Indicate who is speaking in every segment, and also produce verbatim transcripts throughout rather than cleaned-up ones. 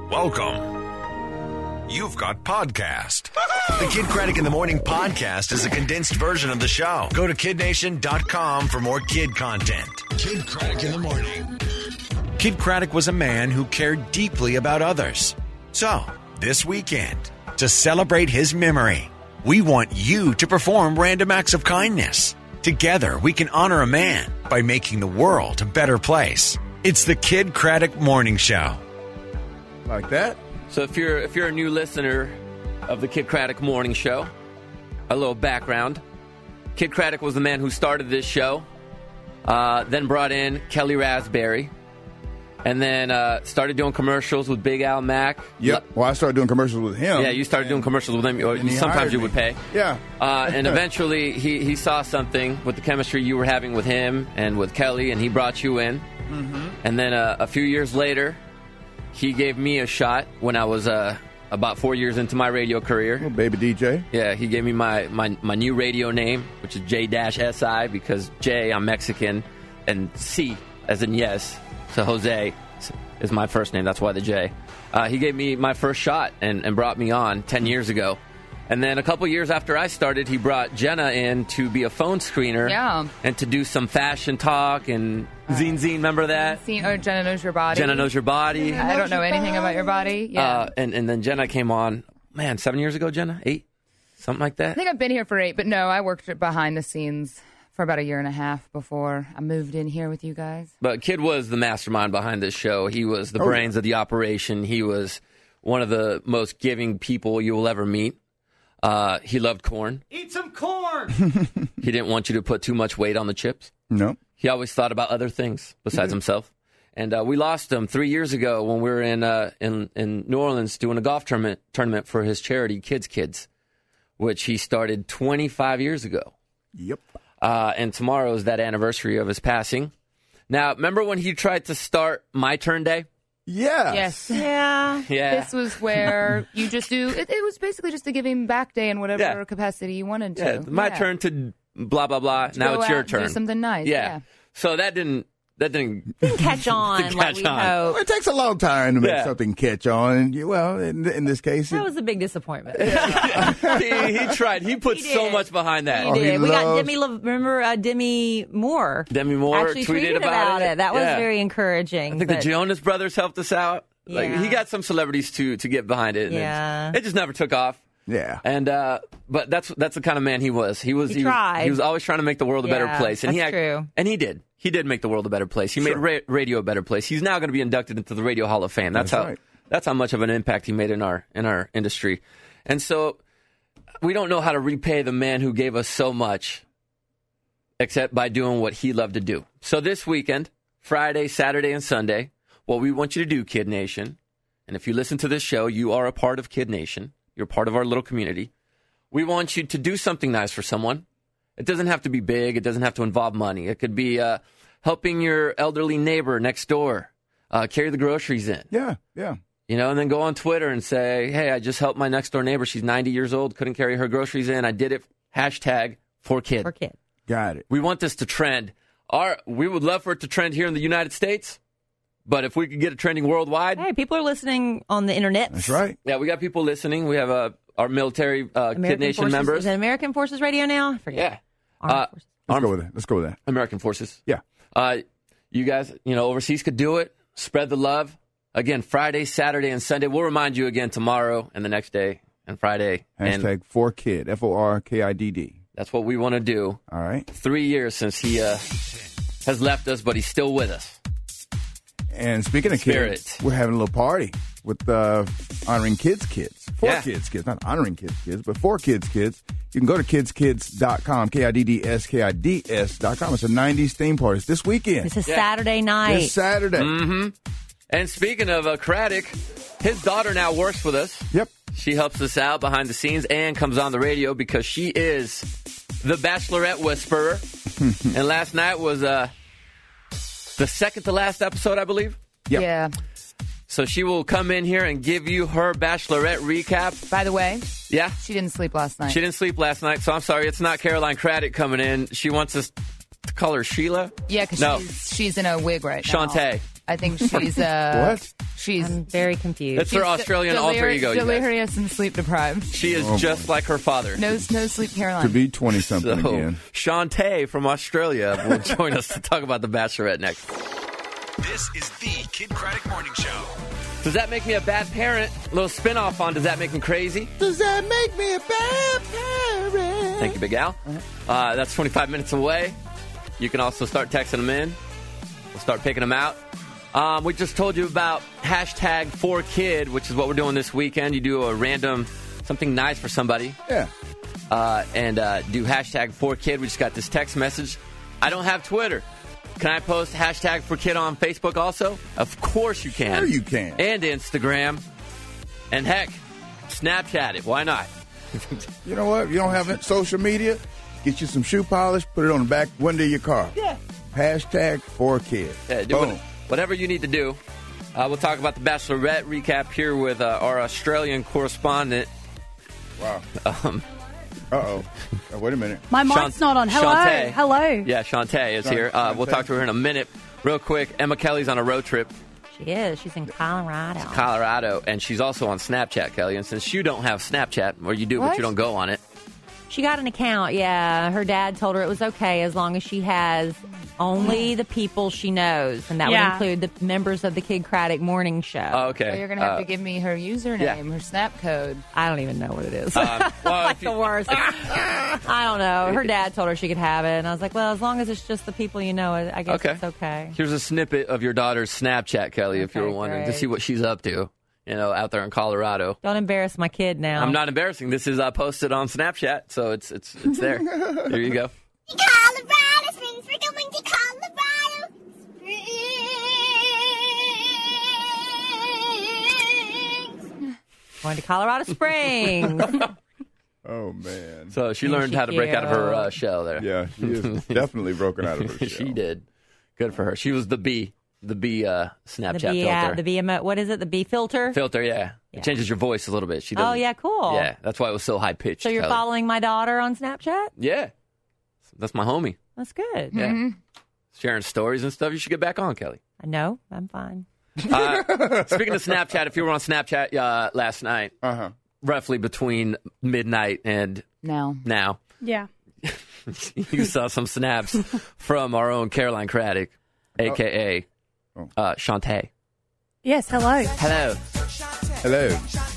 Speaker 1: Welcome. You've got podcast. The Kid Craddock in the Morning podcast is a condensed version of the show. Go to kid nation dot com for more kid content. Kid Craddock in the Morning. Kid Craddock was a man who cared deeply about others. So, this weekend, to celebrate his memory, we want you to perform random acts of kindness. Together, we can honor a man by making the world a better place. It's the Kid Craddock Morning Show.
Speaker 2: Like that?
Speaker 3: So if you're if you're a new listener of the Kid Craddock Morning Show, a little background. Kid Craddock was the man who started this show, uh, then brought in Kelly Raspberry, and then uh, started doing commercials with Big Al Mack.
Speaker 2: Yep. Well, I started doing commercials with him.
Speaker 3: Yeah, you started doing commercials with him, or
Speaker 2: and he
Speaker 3: sometimes
Speaker 2: hired
Speaker 3: you
Speaker 2: me.
Speaker 3: would pay.
Speaker 2: Yeah.
Speaker 3: Uh, and eventually he, he saw something with the chemistry you were having with him and with Kelly, and he brought you in. Mm-hmm. And then uh, a few years later, he gave me a shot when I was uh, about four years into my radio career.
Speaker 2: Little baby D J.
Speaker 3: Yeah, he gave me my, my, my new radio name, which is J S I, because J, I'm Mexican, and C, as in yes. So Jose is my first name. That's why the J. Uh, he gave me my first shot and, and brought me on ten years ago. And then a couple years after I started, he brought Jenna in to be a phone screener.
Speaker 4: Yeah.
Speaker 3: And to do some fashion talk and zine zine. Remember that?
Speaker 4: Zine, or Jenna Knows Your Body.
Speaker 3: Jenna Knows Your Body.
Speaker 4: I don't know anything about your body. Yeah.
Speaker 3: Uh, and, and then Jenna came on, man, seven years ago, Jenna? Eight? Something like that?
Speaker 4: I think I've been here for eight, but no, I worked behind the scenes for about a year and a half before I moved in here with you guys.
Speaker 3: But Kid was the mastermind behind this show. He was the
Speaker 2: Oh,
Speaker 3: brains
Speaker 2: yeah.
Speaker 3: of the operation. He was one of the most giving people you will ever meet. Uh, he loved corn.
Speaker 5: Eat some corn!
Speaker 3: He didn't want you to put too much weight on the chips.
Speaker 2: No.
Speaker 3: He always thought about other things besides himself. And uh, we lost him three years ago when we were in uh, in, in New Orleans doing a golf tournament tournament for his charity, Kids Kids, which he started twenty-five years ago.
Speaker 2: Yep.
Speaker 3: Uh, and tomorrow is that anniversary of his passing. Now, remember when he tried to start My Turn Day?
Speaker 2: Yeah.
Speaker 4: Yes.
Speaker 6: Yeah.
Speaker 3: Yeah.
Speaker 4: This was where you just do, it, it was basically just a giving back day in whatever
Speaker 3: Yeah.
Speaker 4: capacity you wanted to.
Speaker 3: Yeah, my
Speaker 4: Yeah.
Speaker 3: turn to blah, blah, blah.
Speaker 4: To
Speaker 3: now
Speaker 4: go
Speaker 3: it's your
Speaker 4: out and do
Speaker 3: turn.
Speaker 4: something nice.
Speaker 3: Yeah.
Speaker 4: Yeah.
Speaker 3: So that didn't, that didn't,
Speaker 6: Didn't catch on
Speaker 3: Didn't
Speaker 6: like
Speaker 3: catch
Speaker 6: we
Speaker 3: on.
Speaker 2: Well,
Speaker 6: hoped.
Speaker 2: it takes a long time to make
Speaker 3: Yeah.
Speaker 2: something catch on. And you, well, in, in this case,
Speaker 6: That
Speaker 2: it,
Speaker 6: was a big disappointment.
Speaker 3: he, he tried. He put
Speaker 6: He
Speaker 3: so
Speaker 6: did.
Speaker 3: much behind that.
Speaker 6: He
Speaker 2: Oh, he
Speaker 6: did. We got
Speaker 2: loves-
Speaker 6: Demi. Lo- Remember uh, Demi Moore?
Speaker 3: Demi Moore
Speaker 6: actually
Speaker 3: tweeted
Speaker 6: tweeted
Speaker 3: about it.
Speaker 6: That was
Speaker 3: Yeah.
Speaker 6: very encouraging.
Speaker 3: I think
Speaker 6: but-
Speaker 3: the Jonas Brothers helped us out. Like
Speaker 6: Yeah.
Speaker 3: he got some celebrities to to get behind it. and it-
Speaker 6: Yeah.
Speaker 3: It just never took off.
Speaker 2: yeah.
Speaker 3: And uh, but that's that's the kind of man he was. He was
Speaker 6: He
Speaker 3: he, was,
Speaker 6: tried.
Speaker 3: he was always trying to make the world a better
Speaker 6: Yeah,
Speaker 3: place. And he
Speaker 6: that's
Speaker 3: act-
Speaker 6: true.
Speaker 3: And he did. He did make the world a better place. He
Speaker 2: Sure.
Speaker 3: made ra- radio a better place. He's now going to be inducted into the Radio Hall of Fame. That's,
Speaker 2: That's
Speaker 3: how
Speaker 2: right.
Speaker 3: that's how much of an impact he made in our in our industry. And so we don't know how to repay the man who gave us so much except by doing what he loved to do. So this weekend, Friday, Saturday, and Sunday, what we want you to do, Kid Nation, and if you listen to this show, you are a part of Kid Nation. You're part of our little community. We want you to do something nice for someone. It doesn't have to be big. It doesn't have to involve money. It could be uh, helping your elderly neighbor next door uh, carry the groceries in.
Speaker 2: Yeah. Yeah.
Speaker 3: You know, and then go on Twitter and say, hey, I just helped my next door neighbor. She's ninety years old, couldn't carry her groceries in. I did it. Hashtag for kid.
Speaker 6: For kid.
Speaker 2: Got it.
Speaker 3: We want this to trend. Our, we would love for it to trend here in the United States, but if we could get it trending worldwide,
Speaker 6: Hey, people are listening on the internet.
Speaker 2: That's right.
Speaker 3: yeah, we got people listening. We have uh, our military uh, Kid Nation
Speaker 6: Forces,
Speaker 3: members.
Speaker 6: Is it American Forces Radio now? I forget.
Speaker 3: Yeah.
Speaker 6: Armed
Speaker 3: Uh,
Speaker 6: Forces.
Speaker 2: Let's
Speaker 3: Armed-
Speaker 2: go with that. Let's go with that.
Speaker 3: American Forces.
Speaker 2: Yeah.
Speaker 3: Uh, you guys, you know, overseas could do it. Spread the love. Again, Friday, Saturday, and Sunday. We'll remind you again tomorrow and the next day and Friday. And
Speaker 2: Hashtag for kid. F O R K I D D.
Speaker 3: that's what we want to do.
Speaker 2: All right.
Speaker 3: Three years since he uh, has left us, but he's still with us.
Speaker 2: And speaking of kids,
Speaker 3: Spirit.
Speaker 2: we're having a little party with uh, honoring kids kids. For
Speaker 3: Yeah.
Speaker 2: kids kids. Not honoring kids kids, but for kids kids. You can go to kids kids dot com, K I D D S K I D S dot com. It's a nineties theme party. It's this weekend.
Speaker 6: This is
Speaker 3: Yeah.
Speaker 6: Saturday night.
Speaker 2: This Saturday.
Speaker 3: Mm-hmm. And speaking of uh, Craddock, his daughter now works with us.
Speaker 2: Yep.
Speaker 3: She helps us out behind the scenes and comes on the radio because she is the Bachelorette Whisperer. And last night was uh, the second to last episode, I believe.
Speaker 2: Yep.
Speaker 4: Yeah.
Speaker 3: So she will come in here and give you her Bachelorette recap.
Speaker 4: By the way,
Speaker 3: Yeah.
Speaker 4: she didn't sleep last night.
Speaker 3: She didn't sleep last night, so I'm sorry. It's not Caroline Craddock coming in. She wants us to call her Sheila.
Speaker 4: Yeah, because
Speaker 3: No.
Speaker 4: she's, she's in a wig right now.
Speaker 3: Shantae.
Speaker 4: I think she's uh,
Speaker 2: What?
Speaker 4: She's
Speaker 6: I'm very confused.
Speaker 3: It's her Australian
Speaker 4: delir-
Speaker 3: alter ego. you guys.
Speaker 4: delirious and sleep deprived.
Speaker 3: She is just like her father.
Speaker 4: No, no sleep, Caroline.
Speaker 2: To be twenty-something
Speaker 3: So,
Speaker 2: again.
Speaker 3: Shantae from Australia will join us to talk about The Bachelorette next.
Speaker 1: This is the Kid Craddock Morning Show.
Speaker 3: Does that make me a bad parent? A little spin-off on Does That Make Me Crazy?
Speaker 2: Does that make me a bad parent?
Speaker 3: Thank you, Big Al. Uh, that's twenty-five minutes away. You can also start texting them in. We'll start picking them out. Um, we just told you about hashtag for kid, which is what we're doing this weekend. You do a random something nice for somebody.
Speaker 2: Yeah.
Speaker 3: Uh, and uh, do hashtag for kid. We just got this text message. I don't have Twitter. Can I post hashtag for kid on Facebook also? Of course you can.
Speaker 2: Sure you can.
Speaker 3: And Instagram. And heck, Snapchat it. Why not?
Speaker 2: You know what? If you don't have it- social media, get you some shoe polish, put it on the back window of your car.
Speaker 3: Yeah.
Speaker 2: Hashtag for kid.
Speaker 3: Yeah, do
Speaker 2: Boom.
Speaker 3: what, whatever you need to do. Uh, we'll talk about the Bachelorette recap here with uh, our Australian correspondent.
Speaker 2: Wow.
Speaker 3: Um,
Speaker 2: Uh-oh. Oh, wait a minute.
Speaker 5: My mic's
Speaker 3: Shan-
Speaker 5: not on. Hello.
Speaker 3: Shantae.
Speaker 5: Hello.
Speaker 3: Yeah, Shantae is
Speaker 2: Shan-
Speaker 3: here. Uh, we'll
Speaker 2: Shantae.
Speaker 3: talk to her in a minute. Real quick, Emma Kelly's on a road trip,
Speaker 6: She is. She's in Colorado.
Speaker 3: Colorado, and she's also on Snapchat, Kelly. And since you don't have Snapchat, or you do, but
Speaker 4: What?
Speaker 3: you don't go on it,
Speaker 6: She got an account, yeah. Her dad told her it was okay as long as she has only the people she knows, and that
Speaker 5: Yeah.
Speaker 6: would include the members of the Kid Craddock Morning Show.
Speaker 3: oh, okay.
Speaker 4: Oh, you're going to have
Speaker 3: Uh,
Speaker 4: to give me her username,
Speaker 3: yeah.
Speaker 4: her snap code.
Speaker 6: I don't even know what it is.
Speaker 3: Um, well,
Speaker 6: like
Speaker 3: if you-
Speaker 6: the worst. I don't know. Her dad told her she could have it, and I was like, well, as long as it's just the people you know, I guess
Speaker 3: Okay.
Speaker 6: it's okay.
Speaker 3: Here's a snippet of your daughter's Snapchat, Kelly, if you were
Speaker 6: Okay,
Speaker 3: wondering, to
Speaker 6: great.
Speaker 3: see what she's up to, you know, out there in Colorado.
Speaker 6: Don't embarrass my kid now.
Speaker 3: I'm not embarrassing. This is uh, posted on Snapchat, so it's it's it's there. There you go.
Speaker 7: Colorado Springs, we're going to Colorado Springs.
Speaker 6: Going to Colorado Springs.
Speaker 2: Oh, man.
Speaker 3: So she
Speaker 6: Isn't
Speaker 3: learned
Speaker 6: she
Speaker 3: how to break out of her uh,
Speaker 6: cute?
Speaker 3: shell there.
Speaker 2: Yeah, she is definitely broken out of her shell.
Speaker 3: She did. Good for her. She was the B, the B uh, Snapchat
Speaker 6: the B,
Speaker 3: filter.
Speaker 6: uh, the B M O, what is it? The B filter?
Speaker 3: filter, yeah.
Speaker 6: Yeah.
Speaker 3: It changes your voice a little bit. She
Speaker 6: Oh,
Speaker 3: doesn't-
Speaker 6: yeah, cool.
Speaker 3: Yeah, that's why it was so high pitched.
Speaker 6: So you're following my daughter on Snapchat?
Speaker 3: Yeah, that's my homie.
Speaker 6: That's good.
Speaker 3: Yeah, sharing stories and stuff. You should get back on, Kelly.
Speaker 6: No, I'm fine.
Speaker 3: Uh, speaking of Snapchat, if you were on Snapchat uh, last night,
Speaker 2: Uh-huh.
Speaker 3: roughly between midnight and
Speaker 4: No.
Speaker 3: now,
Speaker 5: Yeah.
Speaker 3: you saw some snaps from our own Caroline Craddock, a k a.
Speaker 2: Oh.
Speaker 3: Uh, Shantae.
Speaker 5: Yes. Hello.
Speaker 3: Hello.
Speaker 2: Hello.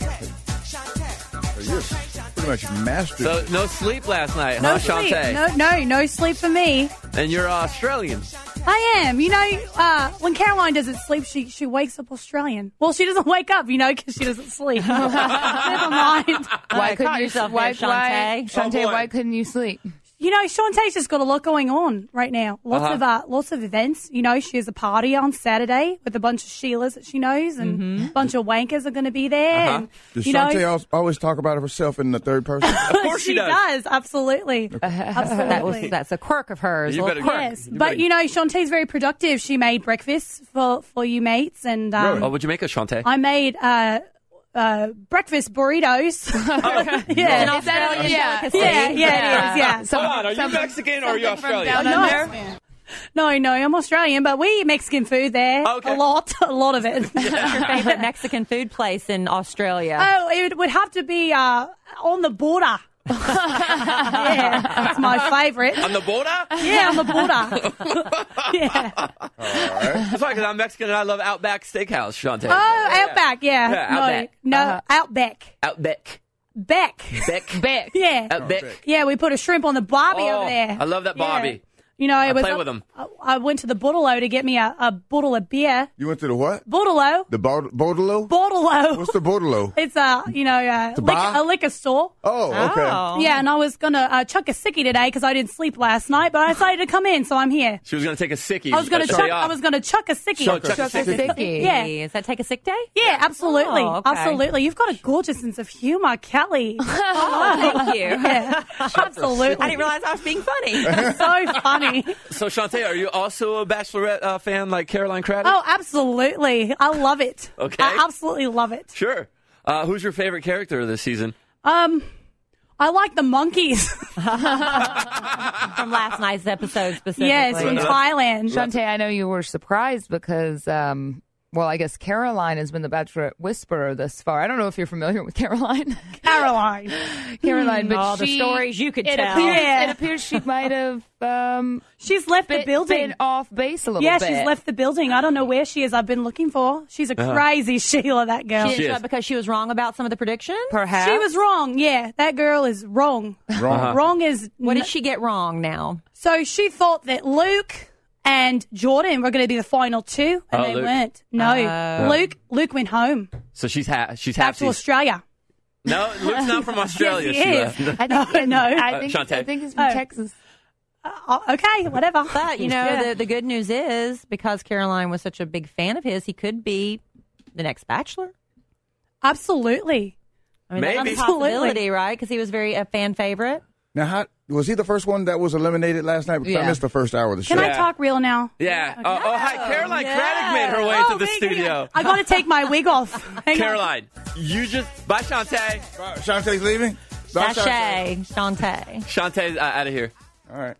Speaker 2: You're pretty much mastered.
Speaker 3: So, no sleep last night,
Speaker 5: No
Speaker 3: huh,
Speaker 5: sleep.
Speaker 3: Shantae?
Speaker 5: No, no, no sleep for me.
Speaker 3: And you're Australian.
Speaker 5: I am. You know, uh, when Caroline doesn't sleep, she she wakes up Australian. Well, she doesn't wake up, you know, because she doesn't sleep. Never mind.
Speaker 4: Why
Speaker 6: Uh,
Speaker 4: couldn't
Speaker 6: caught
Speaker 4: you
Speaker 6: yourself
Speaker 4: why,
Speaker 6: there,
Speaker 4: why,
Speaker 6: Shantae.
Speaker 4: Shantae,
Speaker 3: Oh, boy.
Speaker 4: why couldn't you sleep?
Speaker 5: You know, Shantae's just got a lot going on right now. Lots
Speaker 3: Uh-huh.
Speaker 5: of uh, lots of events. You know, she has a party on Saturday with a bunch of Sheilas that she knows, and
Speaker 6: Mm-hmm.
Speaker 5: a bunch of wankers are going to be there.
Speaker 3: Uh-huh.
Speaker 5: And,
Speaker 2: Does
Speaker 5: you know,
Speaker 2: Shantae al- always talk about herself in the third person?
Speaker 3: Of course she
Speaker 5: she
Speaker 3: does.
Speaker 5: absolutely, absolutely.
Speaker 6: That was, that's a quirk of hers.
Speaker 3: You
Speaker 6: a
Speaker 3: better-
Speaker 6: little quirk.
Speaker 5: Yes,
Speaker 3: You
Speaker 5: but
Speaker 3: better-
Speaker 5: you know, Shantae's very productive. She made breakfast for, for you mates, and um,
Speaker 2: Really?
Speaker 3: Oh, what'd you make of Shantae?
Speaker 5: I made uh, uh, breakfast burritos. yeah.
Speaker 4: Is that a- yeah.
Speaker 5: yeah, yeah, it is. Yeah.
Speaker 4: Some-
Speaker 3: Hold on, are you
Speaker 4: some-
Speaker 3: Mexican or are you
Speaker 4: something from
Speaker 3: Australian?
Speaker 4: down
Speaker 5: No.
Speaker 4: under?
Speaker 5: No, no, I'm Australian, but we eat Mexican food there
Speaker 3: Okay.
Speaker 5: a lot, a lot of it.
Speaker 6: What's your favorite Mexican food place in Australia?
Speaker 5: Oh, it would have to be uh, on the border. yeah, that's my favourite.
Speaker 3: On the border?
Speaker 5: Yeah, on the border. yeah.
Speaker 3: That's right, because I'm Mexican and I love Outback Steakhouse, Shantae.
Speaker 5: Oh, Outback. Yeah.
Speaker 3: Yeah,
Speaker 5: no,
Speaker 3: Outback.
Speaker 5: no,
Speaker 4: Uh-huh.
Speaker 5: Outback.
Speaker 3: Outback.
Speaker 5: Beck.
Speaker 3: Beck.
Speaker 4: Beck.
Speaker 5: Yeah.
Speaker 3: Outback.
Speaker 5: Yeah, we put a shrimp on the barbie
Speaker 3: Oh,
Speaker 5: over there.
Speaker 3: I love that
Speaker 5: Yeah.
Speaker 3: Bobby.
Speaker 5: You know, it
Speaker 3: I
Speaker 5: was
Speaker 3: play
Speaker 5: up-
Speaker 3: with 'em.
Speaker 5: I, I went to the Bordello to get me a, a bottle of beer.
Speaker 2: You went to the what?
Speaker 5: Bordello.
Speaker 2: The Bod- Bordello?
Speaker 5: Bordello.
Speaker 2: What's the Bordello?
Speaker 5: It's a, you know, a,
Speaker 2: The
Speaker 5: liquor,
Speaker 2: bar?
Speaker 5: a liquor store.
Speaker 2: Oh, okay.
Speaker 6: Oh.
Speaker 5: Yeah, and I was going to uh, chuck a sickie today because I didn't sleep last night, but I decided to come in, so I'm here.
Speaker 3: She was going to take a sickie.
Speaker 5: I was going to
Speaker 3: but
Speaker 5: chuck.
Speaker 3: stay
Speaker 5: I
Speaker 3: off.
Speaker 5: was going to chuck a sickie.
Speaker 3: So chuck a
Speaker 4: Chuck a
Speaker 3: sickie.
Speaker 4: sickie.
Speaker 5: Yeah.
Speaker 6: Does that take a sick day?
Speaker 5: Yeah, absolutely,
Speaker 6: Oh, okay.
Speaker 5: absolutely. You've got a gorgeous sense of humor, Kelly.
Speaker 6: Oh, thank you.
Speaker 5: Yeah, absolutely.
Speaker 6: I didn't realize I was being funny.
Speaker 5: so funny.
Speaker 3: So, Shantae, are you also a Bachelorette uh, fan like Caroline Craddock?
Speaker 5: Oh, absolutely. I love it.
Speaker 3: Okay.
Speaker 5: I absolutely love it.
Speaker 3: Sure. Uh, who's your favorite character this season?
Speaker 5: Um, I like the monkeys.
Speaker 6: From last night's episode specifically.
Speaker 5: yes, from Thailand.
Speaker 4: Shantae, I know you were surprised because um, well, I guess Caroline has been the Bachelorette whisperer thus far. I don't know if you're familiar with Caroline.
Speaker 5: Caroline.
Speaker 4: Caroline, but
Speaker 6: all
Speaker 4: she,
Speaker 6: the stories you could
Speaker 4: it
Speaker 6: tell.
Speaker 4: Appears,
Speaker 5: Yeah.
Speaker 4: It appears she might have um,
Speaker 5: She's left
Speaker 4: been,
Speaker 5: the building.
Speaker 4: been off base a little
Speaker 5: Yeah,
Speaker 4: bit.
Speaker 5: she's left the building. I don't know where she is. I've been looking for her. She's a crazy Sheila, that girl.
Speaker 6: She
Speaker 3: She
Speaker 6: is
Speaker 3: is.
Speaker 6: because she was wrong about some of the predictions?
Speaker 4: Perhaps.
Speaker 5: She was wrong. Yeah, that girl is wrong.
Speaker 2: Wrong.
Speaker 5: Wrong is.
Speaker 6: What did she get wrong now?
Speaker 5: So she thought that Luke and Jordan were going to be the final two, and
Speaker 3: Oh,
Speaker 5: they
Speaker 3: Luke.
Speaker 5: weren't. No,
Speaker 6: Oh.
Speaker 5: Luke. Luke went home
Speaker 3: So she's ha- she's
Speaker 5: back
Speaker 3: half
Speaker 5: to Australia.
Speaker 3: No, Luke's not from Australia.
Speaker 5: Yes, he
Speaker 3: Sheila.
Speaker 5: is.
Speaker 4: I think,
Speaker 5: No, no.
Speaker 4: I think,
Speaker 3: Uh, Shantae.
Speaker 4: I think he's from
Speaker 5: Oh.
Speaker 4: Texas.
Speaker 5: Uh, okay, whatever.
Speaker 6: But, you know,
Speaker 5: Yeah.
Speaker 6: the, the good news is because Caroline was such a big fan of his, he could be the next Bachelor.
Speaker 5: Absolutely.
Speaker 6: I mean,
Speaker 3: Maybe.
Speaker 6: that's a
Speaker 5: Absolutely.
Speaker 6: possibility, right? Because he was very a fan favorite.
Speaker 2: Now, how, was he the first one that was eliminated last night? Because I
Speaker 4: Yeah.
Speaker 2: missed the first hour of the show.
Speaker 5: Can I
Speaker 3: Yeah.
Speaker 5: talk real now?
Speaker 3: Yeah. Oh, oh, hi. Caroline
Speaker 6: no.
Speaker 3: Craddock made her way
Speaker 5: Oh,
Speaker 3: to the
Speaker 5: thank
Speaker 3: studio.
Speaker 5: you. I got to take my wig off. Hang on.
Speaker 3: Caroline, you just bye, Shantae.
Speaker 2: Uh, Shantae's leaving? Bye,
Speaker 6: Sashay, Shantae.
Speaker 3: Shantae's uh, out of here.
Speaker 2: All right.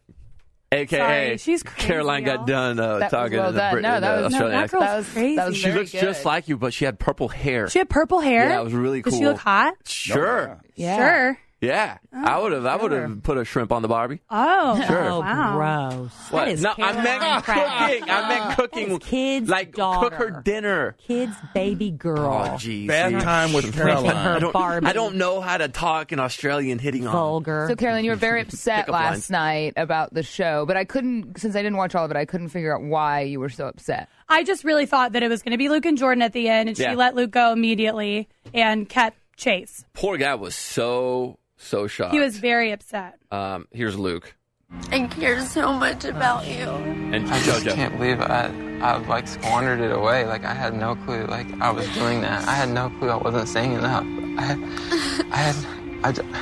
Speaker 3: A K A
Speaker 5: Sorry, she's crazy,
Speaker 3: Caroline got
Speaker 5: y'all.
Speaker 3: done uh,
Speaker 4: That was
Speaker 3: talking
Speaker 4: well
Speaker 3: in the
Speaker 4: done.
Speaker 3: Brit-
Speaker 4: No,
Speaker 3: in
Speaker 4: that
Speaker 3: the
Speaker 4: was-
Speaker 5: No,
Speaker 3: Australian
Speaker 5: that
Speaker 3: accent.
Speaker 5: girl's
Speaker 4: That was-
Speaker 5: crazy.
Speaker 4: that was
Speaker 3: She
Speaker 4: very
Speaker 3: looks
Speaker 4: good.
Speaker 3: just like you, but she had purple hair.
Speaker 5: She had purple hair.
Speaker 3: Yeah, it was really
Speaker 5: Does
Speaker 3: cool.
Speaker 5: she look hot?
Speaker 3: Sure.
Speaker 4: Yeah.
Speaker 5: Sure.
Speaker 3: Yeah. I would have I would have put a shrimp on the Barbie.
Speaker 5: Oh,
Speaker 3: Sure.
Speaker 6: Oh,
Speaker 5: wow.
Speaker 6: gross.
Speaker 3: What?
Speaker 6: That is
Speaker 3: No, I meant
Speaker 6: Caroline Craddock.
Speaker 3: cooking. I meant cooking.
Speaker 6: That is kid's
Speaker 3: like cook her
Speaker 6: daughter.
Speaker 3: dinner.
Speaker 6: Kid's baby girl.
Speaker 3: Oh, jeez.
Speaker 2: Bad
Speaker 3: See?
Speaker 2: time with
Speaker 6: Her
Speaker 2: Caroline.
Speaker 3: I don't,
Speaker 6: Barbie.
Speaker 3: I don't know how to talk in Australian hitting on.
Speaker 6: Vulgar.
Speaker 4: So, Caroline, you were very upset
Speaker 3: Pickup
Speaker 4: last
Speaker 3: lines.
Speaker 4: night about the show, but I couldn't, since I didn't watch all of it, I couldn't figure out why you were so upset.
Speaker 5: I just really thought that it was going to be Luke and Jordan at the end, and she
Speaker 3: Yeah.
Speaker 5: let Luke go immediately and kept Chase.
Speaker 3: Poor guy was so so shocked.
Speaker 5: He was very upset.
Speaker 3: Um, here's Luke
Speaker 7: I care so much about you.
Speaker 3: and
Speaker 8: I just
Speaker 3: JoJo.
Speaker 8: can't believe I, I like squandered it away. Like I had no clue. Like I was doing that. I had no clue I wasn't saying enough. I had, I had, I, d-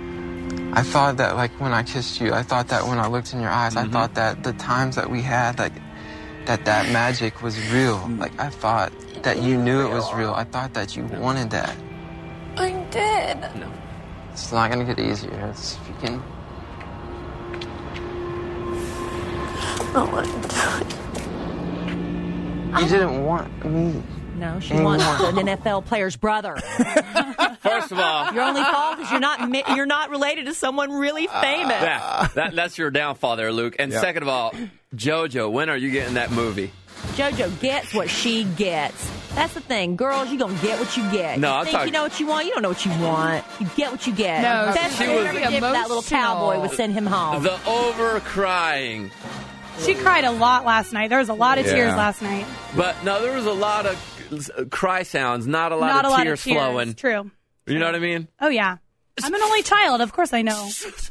Speaker 8: I thought that like when I kissed you, I thought that when I looked in your eyes, I thought that the times that we had, like that that magic was real. Like I thought that you knew it was real. I thought that you wanted that.
Speaker 7: I did.
Speaker 3: No.
Speaker 8: It's not gonna get easier. It's freaking.
Speaker 7: Oh my God.
Speaker 8: You didn't want me.
Speaker 6: No, she
Speaker 8: Anymore.
Speaker 6: wants an N F L player's brother.
Speaker 3: First of all,
Speaker 6: Your only fault is you're not mi- you're not related to someone really famous.
Speaker 3: yeah, that, that's your downfall there, Luke. And
Speaker 2: Yeah.
Speaker 3: second of all, JoJo, when are you getting that movie?
Speaker 6: JoJo gets what she gets. That's the thing, girls. You gonna get what you get.
Speaker 3: No,
Speaker 6: you
Speaker 3: I'm
Speaker 6: think
Speaker 3: talking-
Speaker 6: you know what you want. You don't know what you want. You get what you get.
Speaker 4: No,
Speaker 6: That's
Speaker 3: she
Speaker 6: what
Speaker 3: was-
Speaker 6: she did for that little cowboy would send him home.
Speaker 3: The over crying.
Speaker 5: She cried a lot last night. There was a lot of
Speaker 2: Yeah.
Speaker 5: tears last night.
Speaker 3: But no, there was a lot of uh, cry sounds, not a lot
Speaker 5: Not
Speaker 3: of
Speaker 5: a lot
Speaker 3: tears
Speaker 5: of tears.
Speaker 3: flowing.
Speaker 5: True.
Speaker 3: You know what I mean?
Speaker 5: Oh, yeah. I'm an only child. Of course I know.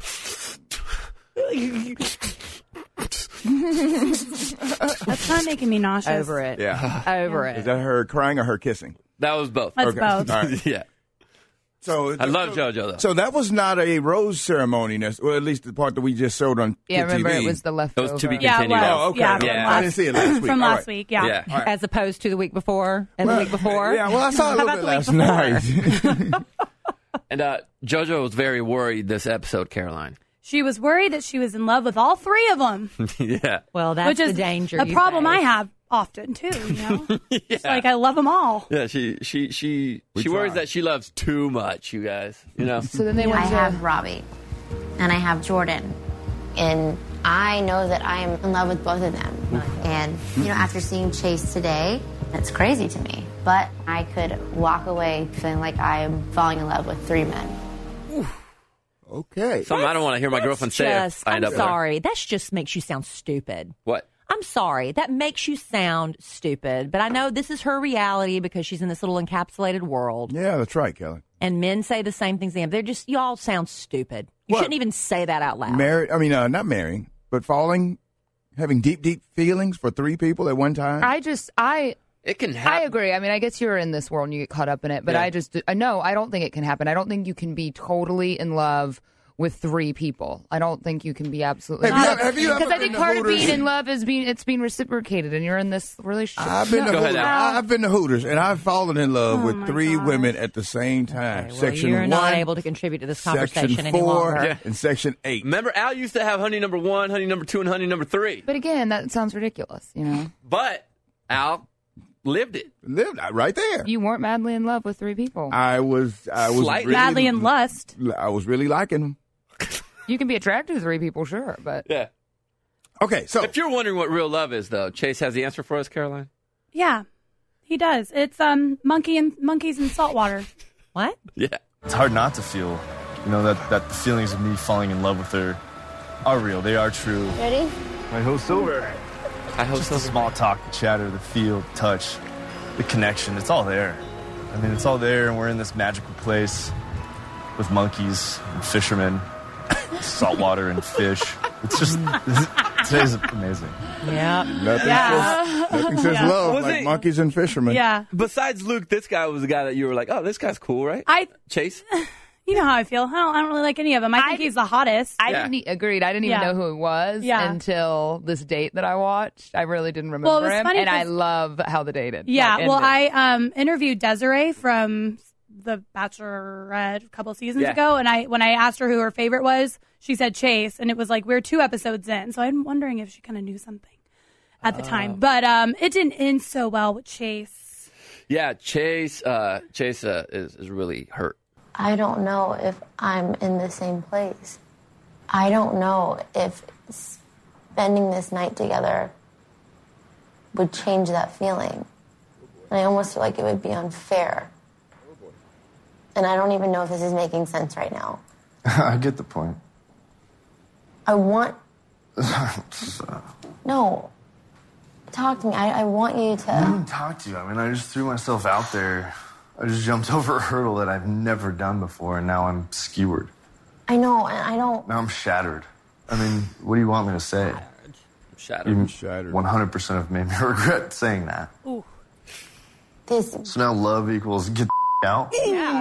Speaker 5: That's kind of making me nauseous.
Speaker 6: Over it.
Speaker 2: Yeah.
Speaker 6: Over
Speaker 2: Is
Speaker 6: it.
Speaker 2: that her crying or her kissing?
Speaker 3: That was both.
Speaker 5: That's
Speaker 2: Okay.
Speaker 5: both.
Speaker 2: All right.
Speaker 3: yeah.
Speaker 2: So
Speaker 3: I love JoJo, though.
Speaker 2: So that was not a rose ceremony, nec- well, at least the part that we just showed on
Speaker 4: Yeah,
Speaker 2: Kid
Speaker 4: remember
Speaker 2: T V.
Speaker 4: it was the
Speaker 3: It
Speaker 4: leftover.
Speaker 3: was to be
Speaker 5: Yeah, it
Speaker 3: continued.
Speaker 5: was.
Speaker 2: Oh, okay.
Speaker 5: Yeah,
Speaker 2: okay.
Speaker 3: from
Speaker 2: I
Speaker 5: last-
Speaker 2: didn't see it last week.
Speaker 5: From
Speaker 2: All
Speaker 5: last
Speaker 2: right.
Speaker 5: week, yeah.
Speaker 3: Yeah.
Speaker 6: As opposed to the week before and
Speaker 2: Well,
Speaker 6: the week before.
Speaker 2: Yeah, well, I saw a
Speaker 6: How
Speaker 2: little
Speaker 6: about
Speaker 2: bit
Speaker 6: the
Speaker 2: last
Speaker 6: week
Speaker 2: night.
Speaker 3: And uh, JoJo was very worried this episode, Caroline.
Speaker 5: She was worried that she was in love with all three of them,
Speaker 3: yeah.
Speaker 6: Well, that's
Speaker 5: which is
Speaker 6: the danger.
Speaker 5: a
Speaker 6: you
Speaker 5: problem I
Speaker 6: face.
Speaker 5: have often, too, you know?
Speaker 3: yeah.
Speaker 5: It's like I love them all.
Speaker 3: Yeah, she she she
Speaker 2: We
Speaker 3: she worries
Speaker 2: try.
Speaker 3: that she loves too much, you guys. You know.
Speaker 4: So then they
Speaker 9: I
Speaker 4: went to.
Speaker 9: have Robbie and I have Jordan. And I know that I am in love with both of them. And, you know, after seeing Chase today, it's crazy to me. But I could walk away feeling like I am falling in love with three men.
Speaker 2: Okay.
Speaker 3: Something I don't want to hear my girlfriend say if
Speaker 6: Just,
Speaker 3: I end
Speaker 6: I'm
Speaker 3: up with her.
Speaker 6: sorry. That just makes you sound stupid.
Speaker 3: What?
Speaker 6: I'm sorry. That makes you sound stupid. But I know this is her reality because she's in this little encapsulated world.
Speaker 2: Yeah, that's right, Kelly.
Speaker 6: And men say the same things to them. They're just, you all sound stupid. You
Speaker 2: What?
Speaker 6: shouldn't even say that out loud.
Speaker 2: Married, I mean, uh, not marrying, but falling, having deep, deep feelings for three people at one time.
Speaker 4: I just, I.
Speaker 3: It can
Speaker 4: I
Speaker 3: happen.
Speaker 4: agree. I mean, I guess you're in this world and you get caught up in it, but
Speaker 3: Yeah.
Speaker 4: I just, I no, I don't think it can happen. I don't think you can be totally in love with three people. I don't think you can be absolutely.
Speaker 2: Have you ever- have you ever
Speaker 4: Because I
Speaker 2: been
Speaker 4: think
Speaker 2: to
Speaker 4: part of
Speaker 2: Hooters?
Speaker 4: being in love is being it's being reciprocated, and you're in this relationship.
Speaker 2: I've been to
Speaker 3: Go ahead,
Speaker 2: Hooters.
Speaker 3: Al.
Speaker 2: I've been to Hooters, and I've fallen in love
Speaker 5: Oh,
Speaker 2: with
Speaker 5: my
Speaker 2: three
Speaker 5: gosh.
Speaker 2: women at the same time.
Speaker 6: Okay, well,
Speaker 2: section
Speaker 6: you're
Speaker 2: one,
Speaker 6: not able to contribute to this conversation
Speaker 2: section
Speaker 6: any
Speaker 2: four,
Speaker 6: longer.
Speaker 3: Yeah.
Speaker 2: and section eight.
Speaker 3: Remember, Al used to have honey number one, honey number two, and honey number three.
Speaker 4: But again, that sounds ridiculous, you know.
Speaker 3: But Al, lived it.
Speaker 2: Lived right there.
Speaker 4: You weren't madly in love with three people.
Speaker 2: I was. I was
Speaker 3: Slightly.
Speaker 2: really,
Speaker 5: Madly in lust.
Speaker 2: I was really liking them.
Speaker 4: You can be attracted to three people, sure, but
Speaker 3: Yeah.
Speaker 2: Okay, so
Speaker 3: If you're wondering what real love is, though, Chase has the answer for us, Caroline.
Speaker 5: Yeah, he does. It's um monkey and monkeys in salt water.
Speaker 6: What?
Speaker 3: Yeah.
Speaker 10: It's hard not to feel, you know, that, that the feelings of me falling in love with her are real. They are true.
Speaker 9: Ready?
Speaker 10: My host over.
Speaker 3: I hope
Speaker 10: Just
Speaker 3: so.
Speaker 10: the small talk, the chatter, the feel, the touch, the connection. It's all there. I mean, it's all there, and we're in this magical place with monkeys and fishermen, saltwater and fish. It's just, today's amazing.
Speaker 6: Yeah.
Speaker 2: nothing
Speaker 5: Yeah.
Speaker 2: says, nothing says love
Speaker 3: Was
Speaker 2: like
Speaker 3: it-
Speaker 2: monkeys and fishermen.
Speaker 5: Yeah,
Speaker 3: Besides Luke, this guy was the guy that you were like, oh, this guy's cool, right?
Speaker 5: I.
Speaker 3: Chase?
Speaker 5: You know how I feel. I don't. I don't really like any of them. I think
Speaker 4: I-
Speaker 5: he's the hottest.
Speaker 4: I
Speaker 3: Yeah.
Speaker 4: didn't e- agreed. I didn't even
Speaker 5: Yeah.
Speaker 4: know who he was
Speaker 5: Yeah.
Speaker 4: until this date that I watched. I really didn't remember
Speaker 5: Well, it was
Speaker 4: him,
Speaker 5: funny
Speaker 4: and I
Speaker 5: 'cause-
Speaker 4: love how they dated.
Speaker 5: Yeah,
Speaker 4: Like,
Speaker 5: well,
Speaker 4: ended.
Speaker 5: I um, interviewed Desiree from The Bachelorette a couple of seasons
Speaker 3: Yeah.
Speaker 5: ago, and I when I asked her who her favorite was, she said Chase, and it was like we were two episodes in, so I'm wondering if she kind of knew something at the time, but um, it didn't end so well with Chase.
Speaker 3: Yeah, Chase uh, Chase uh, is, is really hurt.
Speaker 9: I don't know if I'm in the same place. I don't know if spending this night together would change that feeling. And I almost feel like it would be unfair. And I don't even know if this is making sense right now.
Speaker 10: I get the point.
Speaker 9: I want. No. Talk to me. I, I want you
Speaker 10: I
Speaker 9: to.
Speaker 10: didn't talk to you. I mean, I just threw myself out there. I just jumped over a hurdle that I've never done before, and now I'm skewered.
Speaker 9: I know, and I don't.
Speaker 10: Now I'm shattered. I mean, what do you want me to say?
Speaker 3: Shattered.
Speaker 10: Even
Speaker 2: Shattered.
Speaker 10: one hundred percent of made me regret saying that.
Speaker 9: This.
Speaker 10: So now love equals get the out?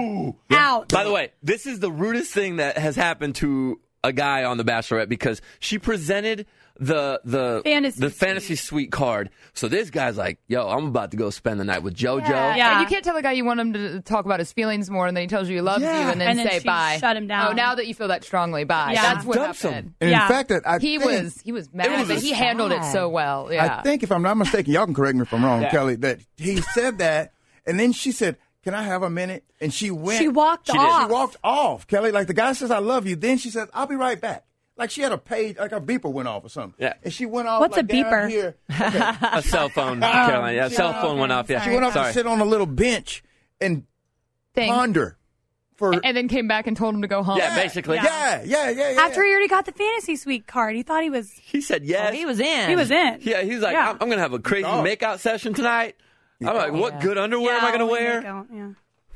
Speaker 5: Out.
Speaker 3: By the way, this is the rudest thing that has happened to a guy on The Bachelorette because she presented the the
Speaker 5: Fantasy
Speaker 3: the
Speaker 5: suite.
Speaker 3: fantasy suite card. So this guy's like, yo, I'm about to go spend the night with JoJo.
Speaker 4: Yeah.
Speaker 5: Yeah.
Speaker 4: And you can't tell the guy you want him to talk about his feelings more, and then he tells you he loves
Speaker 3: Yeah.
Speaker 4: you, and then
Speaker 5: And then
Speaker 4: say
Speaker 5: she
Speaker 4: bye.
Speaker 5: shut him down.
Speaker 4: Oh, now that you feel that strongly, bye.
Speaker 5: Yeah.
Speaker 4: That's what
Speaker 3: Dumps
Speaker 4: happened.
Speaker 3: him.
Speaker 2: And
Speaker 5: Yeah.
Speaker 2: in fact, that I
Speaker 4: He
Speaker 2: think,
Speaker 4: was he was mad,
Speaker 3: was
Speaker 4: but
Speaker 3: a
Speaker 4: he handled it so well. Yeah.
Speaker 2: I think if I'm not mistaken, y'all can correct me if I'm wrong,
Speaker 3: Yeah.
Speaker 2: Kelly, that he said that, and then she said, "Can I have a minute?" And she went.
Speaker 5: She walked
Speaker 3: She did.
Speaker 5: off.
Speaker 2: She walked off, Kelly. Like the guy says, "I love you." Then she says, "I'll be right back." Like she had a page, like a beeper went off or something.
Speaker 3: Yeah.
Speaker 2: And she went off.
Speaker 5: What's
Speaker 2: like
Speaker 5: a
Speaker 2: down
Speaker 5: beeper?
Speaker 2: Here. Okay.
Speaker 3: A cell phone, Caroline. Yeah, cell phone went off. Yeah,
Speaker 2: She went off
Speaker 3: Sorry.
Speaker 2: to sit on a little bench and
Speaker 4: Thing.
Speaker 2: ponder for.
Speaker 4: And then came back and told him to go home.
Speaker 3: Yeah, basically.
Speaker 2: yeah, yeah, yeah, yeah.
Speaker 5: After he already got the fantasy suite card, he thought he was
Speaker 3: He said yes.
Speaker 6: Oh, he was in.
Speaker 5: he was in.
Speaker 3: Yeah, he's like,
Speaker 5: Yeah.
Speaker 3: I'm, I'm gonna have a crazy
Speaker 2: Oh.
Speaker 3: makeout session tonight. I'm like, what good underwear am I gonna
Speaker 5: only
Speaker 3: wear?
Speaker 5: makeout, Yeah.